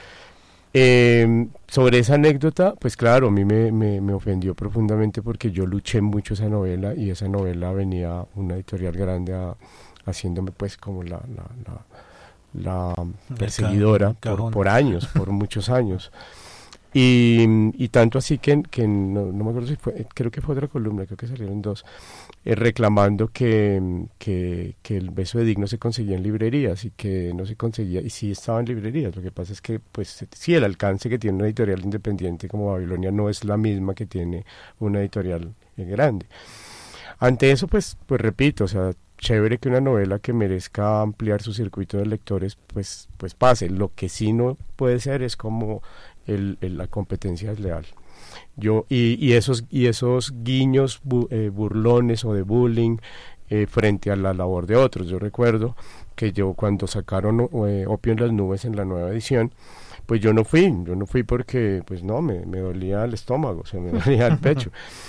Eh, sobre esa anécdota, pues claro, a mí me, me, me ofendió profundamente porque yo luché mucho esa novela y esa novela venía una editorial grande a, haciéndome pues como la, la, la, la perseguidora por, por años, por muchos años. Y, y tanto así que, que no, no me acuerdo si fue, creo que fue otra columna, creo que salieron dos, eh, reclamando que, que, que el beso de Edith no se conseguía en librerías y que no se conseguía, y sí estaba en librerías. Lo que pasa es que, pues, sí, el alcance que tiene una editorial independiente como Babilonia no es la misma que tiene una editorial eh, grande. Ante eso, pues, pues repito, o sea, chévere que una novela que merezca ampliar su circuito de lectores, pues, pues pase. Lo que sí no puede ser es como el, el, la competencia desleal. Yo, y, y, esos, y esos guiños bu, eh, burlones o de bullying eh, frente a la labor de otros. Yo recuerdo que yo cuando sacaron eh, Opio en las nubes en la nueva edición, pues yo no fui, yo no fui porque, pues no, me, me dolía el estómago, o sea, me dolía el pecho.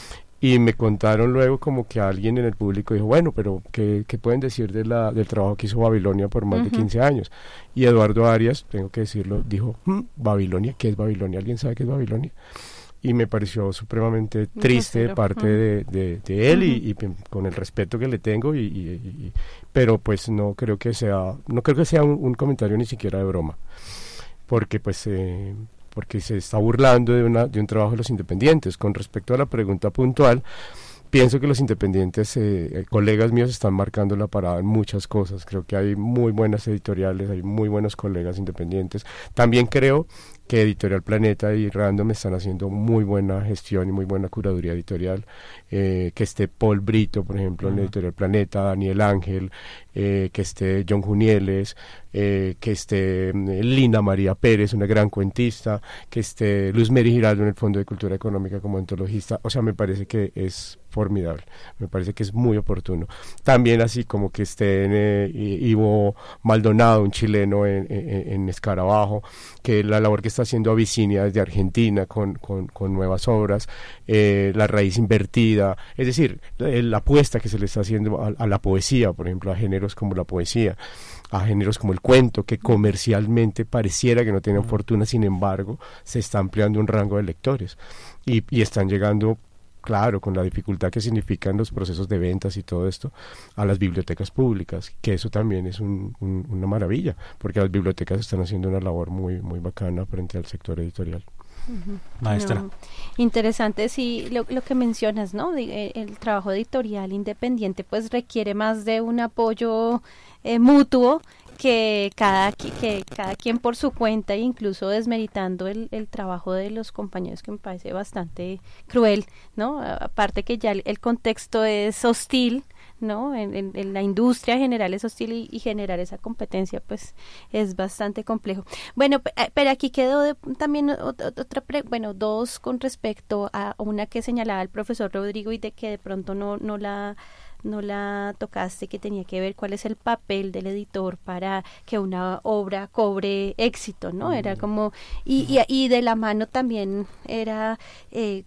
Y me contaron luego como que alguien en el público dijo, bueno, pero ¿qué, qué pueden decir de la, del trabajo que hizo Babilonia por más uh-huh. de quince años? Y Eduardo Arias, tengo que decirlo, dijo, hm, ¿Babilonia? ¿Qué es Babilonia? ¿Alguien sabe qué es Babilonia? Y me pareció supremamente triste de parte uh-huh. de, de, de él uh-huh. y, y con el respeto que le tengo, y, y, y, pero pues no creo que sea, no creo que sea un, un comentario ni siquiera de broma, porque pues... Eh, porque se está burlando de, una, de un trabajo de los independientes. Con respecto a la pregunta puntual, pienso que los independientes, eh, colegas míos, están marcando la parada en muchas cosas. Creo que hay muy buenas editoriales, hay muy buenos colegas independientes. También creo que Editorial Planeta y Random están haciendo muy buena gestión y muy buena curaduría editorial. Eh, que esté Paul Brito, por ejemplo, uh-huh. en Editorial Planeta, Daniel Ángel, eh, que esté John Junieles, eh, que esté eh, Lina María Pérez, una gran cuentista, que esté Luz Mary Giraldo en el Fondo de Cultura Económica como antologista. O sea, me parece que es formidable, me parece que es muy oportuno. También así como que esté eh, Ivo Maldonado, un chileno en, en, en Escarabajo, que la labor que está haciendo Abisinia desde Argentina con, con, con nuevas obras, eh, La Raíz Invertida, es decir, la, la apuesta que se le está haciendo a, a la poesía, por ejemplo, a géneros como la poesía, a géneros como el cuento, que comercialmente pareciera que no tienen mm. fortuna, sin embargo, se está ampliando un rango de lectores y, y están llegando, claro, con la dificultad que significan los procesos de ventas y todo esto, a las bibliotecas públicas, que eso también es un, un, una maravilla, porque las bibliotecas están haciendo una labor muy, muy bacana frente al sector editorial. Uh-huh. Maestra. No, interesante, sí, lo, lo que mencionas, ¿no? El, el trabajo editorial independiente pues requiere más de un apoyo eh, mutuo, que cada, que cada quien por su cuenta, e incluso desmeritando el, el trabajo de los compañeros, que me parece bastante cruel, ¿no? Aparte que ya el, el contexto es hostil, ¿no? En, en, en la industria general es hostil, y, y generar esa competencia pues es bastante complejo. Bueno, pero aquí quedó de, también otra, pre, bueno, dos con respecto a una que señalaba el profesor Rodrigo y de que de pronto no, no la... no la tocaste, que tenía que ver cuál es el papel del editor para que una obra cobre éxito, ¿no? Era como, y, y, y de la mano también era, eh,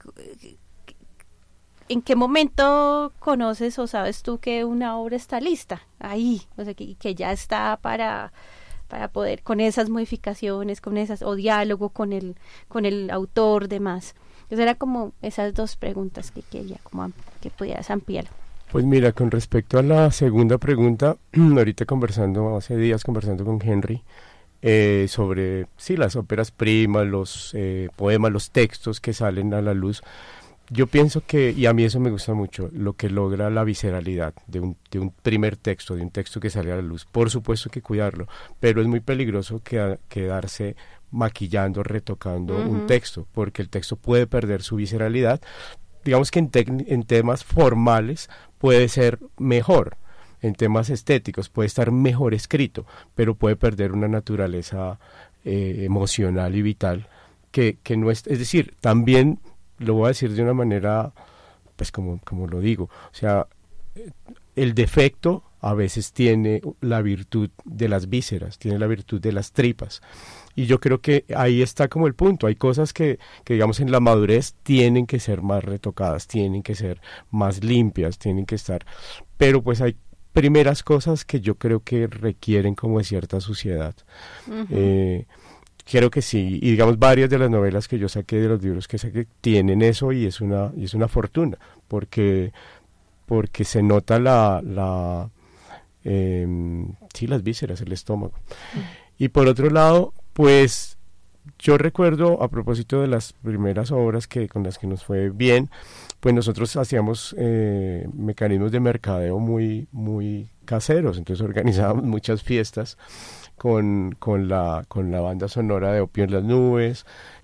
¿en qué momento conoces o sabes tú que una obra está lista? Ahí, o sea, que, que ya está para... para poder, con esas modificaciones, con esas, o diálogo con el, con el autor, demás. Entonces era como esas dos preguntas que quería, como que pudieras ampliar. Pues mira, con respecto a la segunda pregunta, ahorita conversando, hace días conversando con Henry, eh, sobre, sí, las óperas primas, los eh, poemas, los textos que salen a la luz, yo pienso que, y a mí eso me gusta mucho, lo que logra la visceralidad de un, de un primer texto, de un texto que sale a la luz. Por supuesto que cuidarlo, pero es muy peligroso que, quedarse maquillando, retocando uh-huh. un texto, porque el texto puede perder su visceralidad. Digamos que en, tec- en temas formales puede ser mejor, en temas estéticos puede estar mejor escrito, pero puede perder una naturaleza eh, emocional y vital que, que no es, es decir, también lo voy a decir de una manera, pues como, como lo digo, o sea, el defecto a veces tiene la virtud de las vísceras, tiene la virtud de las tripas. Y yo creo que ahí está como el punto. Hay cosas que, que, digamos, en la madurez tienen que ser más retocadas, tienen que ser más limpias, tienen que estar... Pero pues hay primeras cosas que yo creo que requieren como de cierta suciedad. Uh-huh. Eh, creo que sí. Y digamos, varias de las novelas que yo saqué, de los libros que saqué, tienen eso, y es una, y es una fortuna. Porque, porque se nota la... la eh, sí, las vísceras, el estómago. Uh-huh. Y por otro lado... Pues yo recuerdo, a propósito de las primeras obras que con las que nos fue bien, pues nosotros hacíamos eh, mecanismos de mercadeo muy, muy caseros. Entonces organizábamos muchas fiestas con, con, la, con la banda sonora de Opio en las nubes,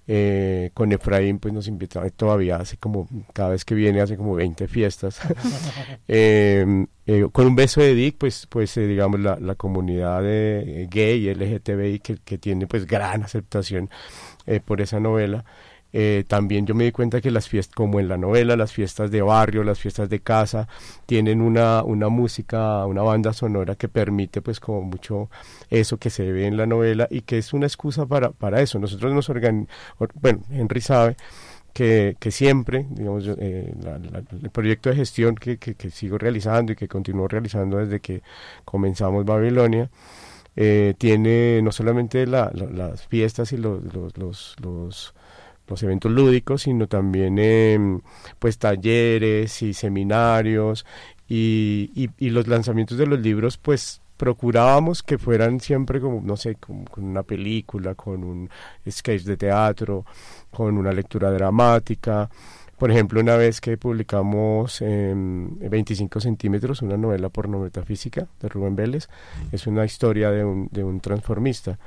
Eh, con Efraín pues nos invitaba, todavía hace como, cada vez que viene hace como veinte fiestas. eh, eh, con Un beso de Dick pues, pues eh, digamos la, la comunidad de, eh, gay, L G T B I que, que tiene pues gran aceptación eh, por esa novela. Eh, también yo me di cuenta que las fiestas, como en la novela, las fiestas de barrio, las fiestas de casa, tienen una, una música, una banda sonora que permite pues como mucho eso que se ve en la novela y que es una excusa para, para eso. Nosotros nos organizamos, bueno, Henry sabe que, que siempre, digamos, eh, la, la, el proyecto de gestión que, que, que sigo realizando y que continúo realizando desde que comenzamos Babilonia, eh, tiene no solamente la, la, las fiestas y los, los, los, los los eventos lúdicos, sino también eh, pues talleres y seminarios y, y, y los lanzamientos de los libros, pues procurábamos que fueran siempre como, no sé, con, con una película, con un sketch de teatro, con una lectura dramática. Por ejemplo, una vez que publicamos eh, veinticinco centímetros, una novela pornometafísica de Rubén Vélez, es una historia de un, de un transformista.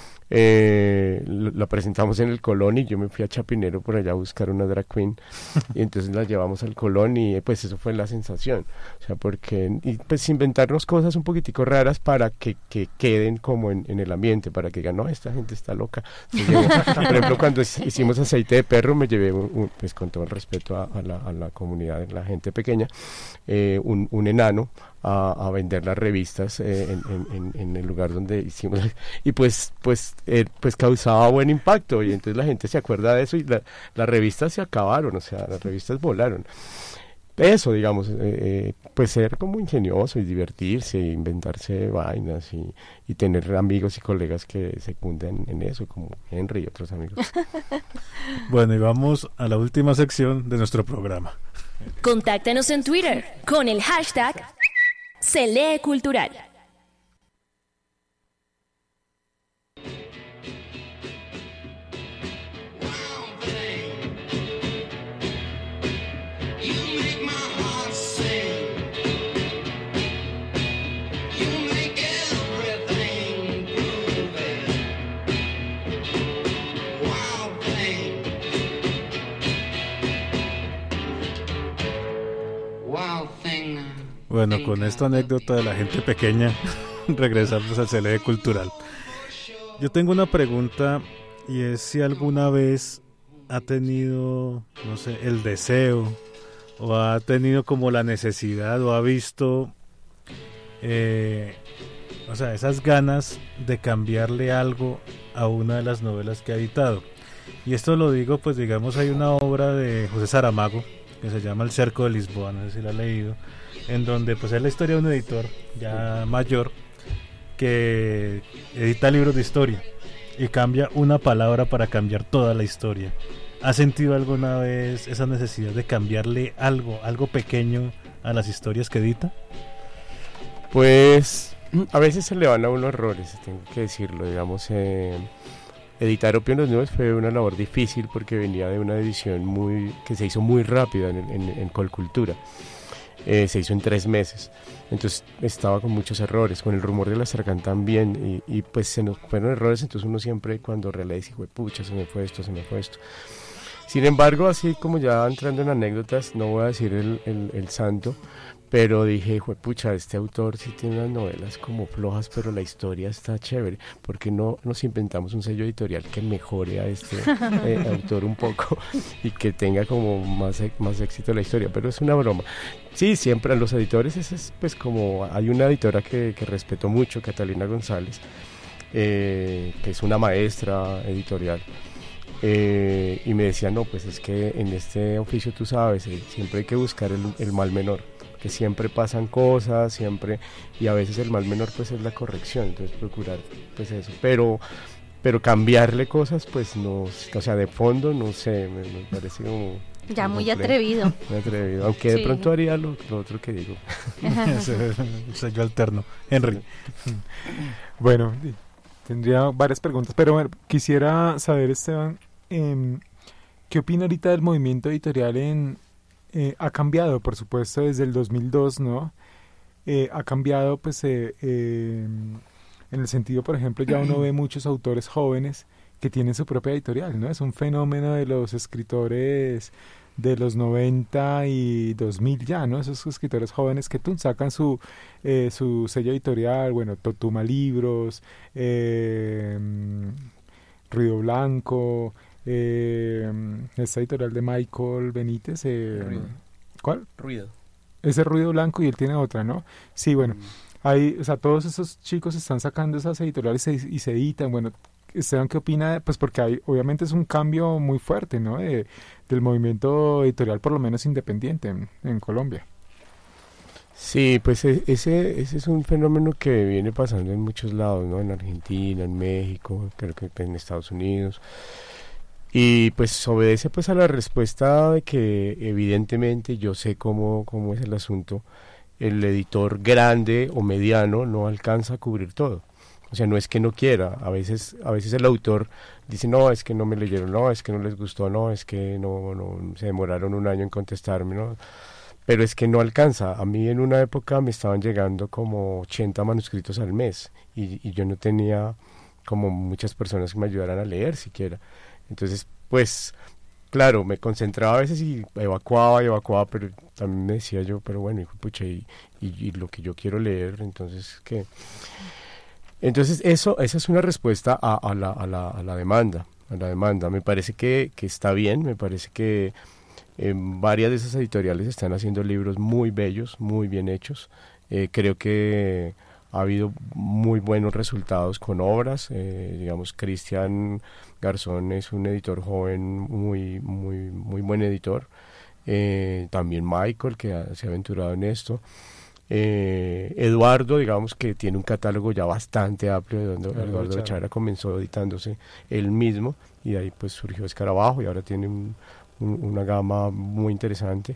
Eh, la presentamos en el Colón y yo me fui a Chapinero por allá a buscar una drag queen y entonces la llevamos al Colón y pues eso fue la sensación, o sea, porque y pues inventarnos cosas un poquitico raras para que, que queden como en, en el ambiente, para que digan, no, esta gente está loca. Llevo, por ejemplo, cuando hicimos Aceite de Perro me llevé, un, un, pues con todo el respeto a, a, la, a la comunidad, la gente pequeña, eh, un, un enano A, a vender las revistas eh, en, en, en el lugar donde hicimos y pues pues eh, pues causaba buen impacto y entonces la gente se acuerda de eso y la, las revistas se acabaron, o sea, las revistas volaron. Eso, digamos, eh, eh, pues ser como ingenioso y divertirse e inventarse vainas y, y tener amigos y colegas que secunden en eso, como Henry y otros amigos. Bueno, y vamos a la última sección de nuestro programa. Contáctanos en Twitter con el hashtag Se Lee Cultural. Bueno, con esta anécdota de la gente pequeña, regresamos al C L E Cultural. Yo tengo una pregunta y es si alguna vez ha tenido, no sé, el deseo o ha tenido como la necesidad o ha visto, eh, o sea, esas ganas de cambiarle algo a una de las novelas que ha editado. Y esto lo digo, pues digamos, hay una obra de José Saramago que se llama El Cerco de Lisboa, no sé si la ha leído, en donde pues es la historia de un editor ya mayor que edita libros de historia y cambia una palabra para cambiar toda la historia. ¿Has sentido alguna vez esa necesidad de cambiarle algo, algo pequeño a las historias que edita? Pues a veces se le van a uno errores, tengo que decirlo, digamos, eh, editar Opio en los Nubes fue una labor difícil porque venía de una edición muy que se hizo muy rápida en, en, en Colcultura. Eh, se hizo en tres meses, entonces estaba con muchos errores, con El Rumor de la Sargán también, y, y pues se nos fueron errores, entonces uno siempre cuando relea dice, pucha, se me fue esto, se me fue esto. Sin embargo, así como ya entrando en anécdotas, no voy a decir el, el, el santo, pero dije, pucha, este autor sí tiene unas novelas como flojas, pero la historia está chévere, ¿por qué no nos inventamos un sello editorial que mejore a este eh, autor un poco y que tenga como más, más éxito la historia? Pero es una broma. Sí, siempre a los editores, es, es, pues como hay una editora que, que respeto mucho, Catalina González, eh, que es una maestra editorial, eh, y me decía, no, pues es que en este oficio tú sabes, eh, siempre hay que buscar el, el mal menor, que siempre pasan cosas, siempre, y a veces el mal menor pues es la corrección, entonces procurar pues eso, pero pero cambiarle cosas pues no, o sea, de fondo no sé, me, me parece como ya muy atrevido. Muy atrevido, aunque sí, de pronto haría lo, lo otro que digo. Sello alterno. Henry. Bueno, tendría varias preguntas, pero bueno, quisiera saber, Esteban, eh, ¿qué opina ahorita del movimiento editorial en Eh, ha cambiado, por supuesto, desde el dos mil dos, ¿no? Eh, ha cambiado, pues, eh, eh, en el sentido, por ejemplo, ya uno ve muchos autores jóvenes que tienen su propia editorial, ¿no? Es un fenómeno de los escritores de los noventa y dos mil ya, ¿no? Esos escritores jóvenes que tú sacan su eh, su sello editorial, bueno, Totuma Libros, eh, Ruido Blanco, eh, esta editorial de Michael Benítez, eh, Ruido. ¿Cuál? Ruido. Ese Ruido Blanco, y él tiene otra, ¿no? Sí, bueno, mm. hay, o sea, todos esos chicos están sacando esas editoriales y se, y se editan, bueno, Esteban, ¿qué opina? Pues porque hay, obviamente es un cambio muy fuerte, ¿no? De, del movimiento editorial, por lo menos independiente en, en Colombia. Sí, pues ese, ese es un fenómeno que viene pasando en muchos lados, ¿no? En Argentina, en México, creo que en Estados Unidos. Y pues obedece pues a la respuesta de que evidentemente yo sé cómo, cómo es el asunto. El editor grande o mediano no alcanza a cubrir todo. O sea, no es que no quiera, a veces a veces el autor dice, no, es que no me leyeron, no, es que no les gustó, no, es que no, no se demoraron un año en contestarme, no, pero es que no alcanza. A mí en una época me estaban llegando como ochenta manuscritos al mes y, y yo no tenía como muchas personas que me ayudaran a leer siquiera. Entonces, pues, claro, me concentraba a veces y evacuaba y evacuaba, pero también me decía yo, pero bueno, hijo, pucha, y, y, y lo que yo quiero leer, entonces, ¿qué? Entonces eso esa es una respuesta a, a, la, a, la, a la demanda, a la demanda. Me parece que, que está bien, me parece que eh, varias de esas editoriales están haciendo libros muy bellos, muy bien hechos. Eh, creo que ha habido muy buenos resultados con obras. Eh, digamos, Cristian Garzón es un editor joven, muy, muy, muy buen editor. Eh, también Michael, que ha, se ha aventurado en esto. Eh, Eduardo, digamos que tiene un catálogo ya bastante amplio, de donde Eduardo, Eduardo Bechara comenzó editándose él mismo y de ahí pues surgió Escarabajo y ahora tiene un, un, una gama muy interesante.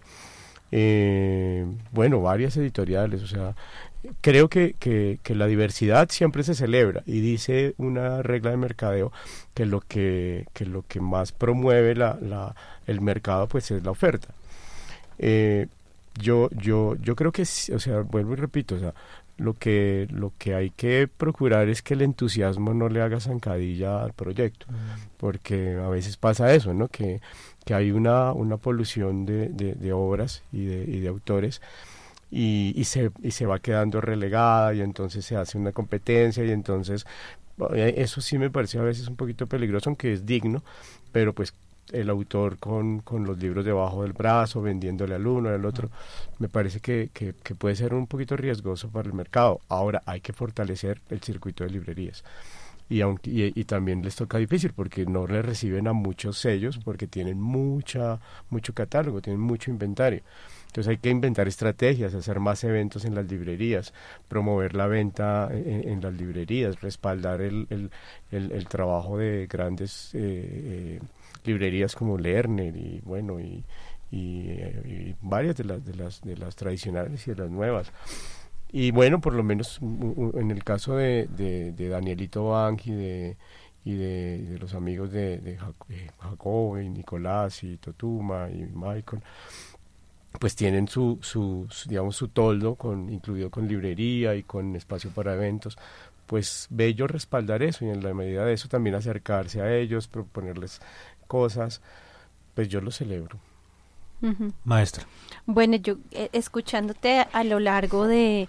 Eh, bueno, varias editoriales, o sea, creo que, que, que la diversidad siempre se celebra y dice una regla de mercadeo que lo que, que, lo que más promueve la, la, el mercado pues es la oferta. Eh, Yo, yo, yo creo que, o sea, vuelvo y repito, o sea, lo que, lo que hay que procurar es que el entusiasmo no le haga zancadilla al proyecto, mm. porque a veces pasa eso, ¿no? Que, que hay una, una polución de, de, de obras y de, y de autores y, y, se, y se va quedando relegada y entonces se hace una competencia y entonces eso sí me parece a veces un poquito peligroso, aunque es digno, pero pues el autor con, con los libros debajo del brazo, vendiéndole al uno, al otro, me parece que, que, que puede ser un poquito riesgoso para el mercado. Ahora hay que fortalecer el circuito de librerías. Y, aunque, y, y también les toca difícil porque no le reciben a muchos sellos porque tienen mucha mucho catálogo, tienen mucho inventario. Entonces hay que inventar estrategias, hacer más eventos en las librerías, promover la venta en, en las librerías, respaldar el, el, el, el trabajo de grandes eh, eh, librerías como Lerner y bueno y, y, y varias de las, de las de las tradicionales y de las nuevas. Y bueno, por lo menos en el caso de, de, de Danielito Bank y de y de, de los amigos de, de Jacobo y Nicolás y Totuma y Michael, pues tienen su, su, su digamos su toldo con incluido con librería y con espacio para eventos. Pues bello respaldar eso y en la medida de eso también acercarse a ellos, proponerles cosas, pues yo lo celebro. Uh-huh. Maestra. Bueno, yo eh, escuchándote a lo largo de,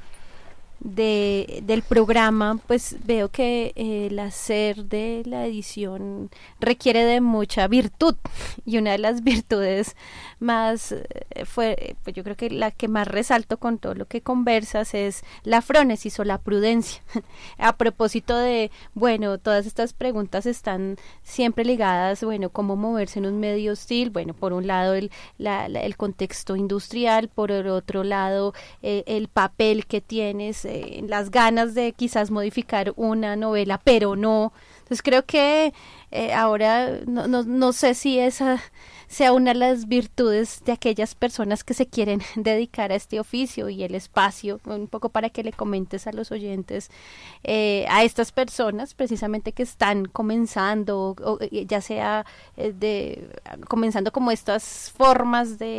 de del programa, pues veo que eh, el hacer de la edición requiere de mucha virtud y una de las virtudes más eh, fue, pues yo creo que la que más resalto con todo lo que conversas es la frónesis o la prudencia. A propósito de, bueno, todas estas preguntas están siempre ligadas, bueno, cómo moverse en un medio hostil, bueno, por un lado el, la, la, el contexto industrial, por el otro lado eh, el papel que tienes, eh, las ganas de quizás modificar una novela, pero no. Entonces creo que eh, ahora no, no, no sé si esa sea una de las virtudes de aquellas personas que se quieren dedicar a este oficio y el espacio, un poco para que le comentes a los oyentes, eh, a estas personas precisamente que están comenzando, o, o, ya sea eh, de comenzando como estas formas de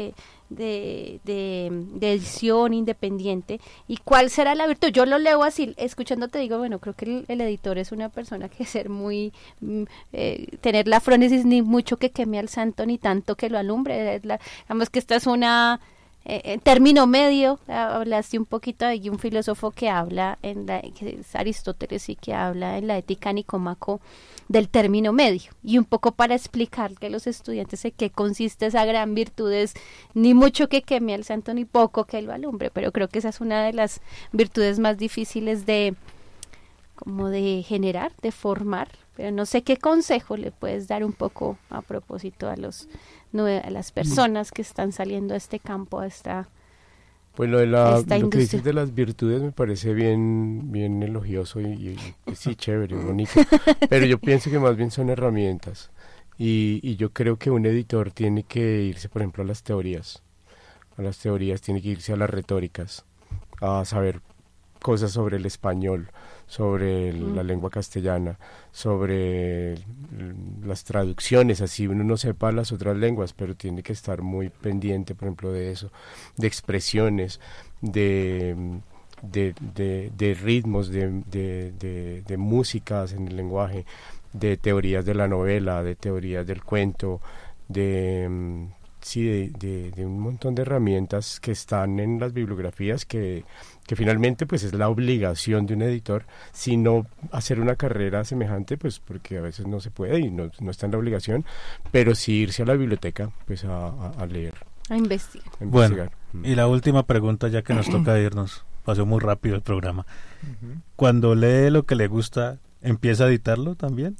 de, de, de edición independiente, y cuál será la virtud. Yo lo leo así, escuchándote digo, bueno, creo que el, el editor es una persona que ser muy, eh, tener la frónesis, ni mucho que queme al santo, ni tanto que lo alumbre. La, digamos que esta es una, eh, en término medio, hablaste un poquito de un filósofo que habla, en la, que es Aristóteles, y que habla en la Ética Nicómaco del término medio, y un poco para explicar que los estudiantes en qué consiste esa gran virtud, es ni mucho que queme al santo ni poco que lo alumbre, pero creo que esa es una de las virtudes más difíciles de como de generar, de formar, pero no sé qué consejo le puedes dar un poco a propósito a los a las personas que están saliendo a este campo, a esta Pues lo de la, esta lo que industria. dices de las virtudes me parece bien, bien elogioso y, y pues sí, chévere, bonito. Pero yo pienso que más bien son herramientas. Y, y yo creo que un editor tiene que irse, por ejemplo, a las teorías. A las teorías, tiene que irse a las retóricas, a saber cosas sobre el español, sobre el, mm. la lengua castellana, sobre el, las traducciones, así uno no sepa las otras lenguas, pero tiene que estar muy pendiente, por ejemplo, de eso, de expresiones, de, de, de, de ritmos, de, de, de, de músicas en el lenguaje, de teorías de la novela, de teorías del cuento, de... sí, de, de, de un montón de herramientas que están en las bibliografías que, que finalmente pues es la obligación de un editor, si no hacer una carrera semejante, pues porque a veces no se puede y no, no está en la obligación, pero sí irse a la biblioteca pues a, a, a leer. A investigar. A investigar. Bueno, y la última pregunta, ya que nos toca irnos, pasó muy rápido el programa. Uh-huh. Cuando lee lo que le gusta, ¿empieza a editarlo también?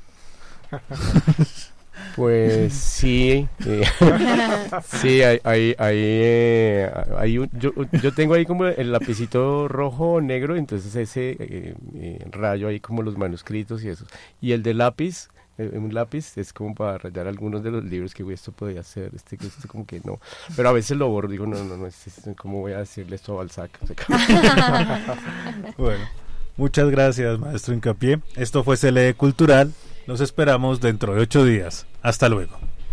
Pues sí, eh, sí, hay, hay, hay, eh, hay un, yo, yo tengo ahí como el lapicito rojo o negro, entonces ese eh, eh, rayo ahí como los manuscritos y eso. Y el de lápiz, eh, un lápiz es como para rayar algunos de los libros que, güey, esto podría ser, este, este como que no. Pero a veces lo borro, digo, no, no, no, este, este, ¿cómo voy a decirle esto a Balzac? O sea, bueno, muchas gracias, maestro Hincapié. Esto fue C L E Cultural. Nos esperamos dentro de ocho días. Hasta luego.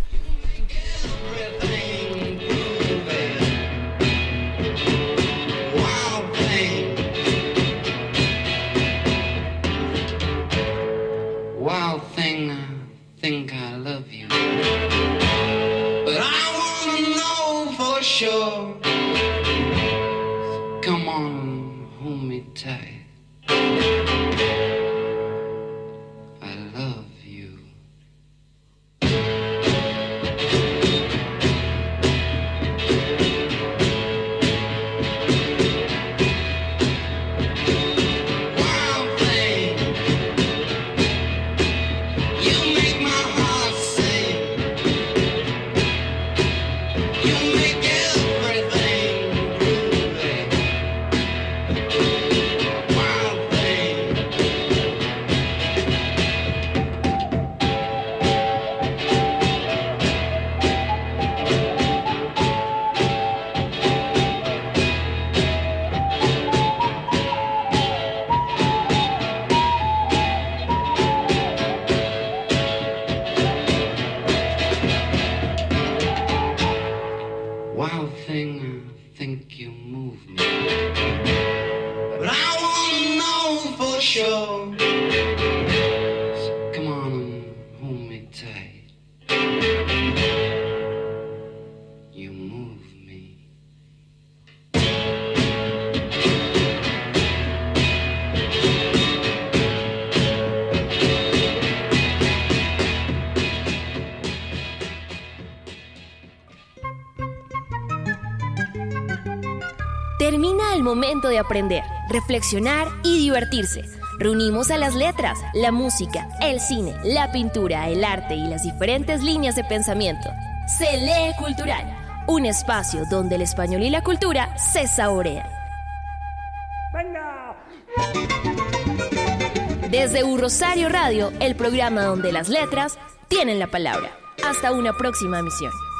Wild thing, I think I love you, but I wanna know for sure. Come on, hold me tight. Wild thing, I think you move me, but I wanna know for sure. So come on and hold me tight. You move me. Termina el momento de aprender, reflexionar y divertirse. Reunimos a las letras, la música, el cine, la pintura, el arte y las diferentes líneas de pensamiento. C L E Cultural, un espacio donde el español y la cultura se saborean. ¡Venga! Desde U Rosario Radio, el programa donde las letras tienen la palabra. Hasta una próxima emisión.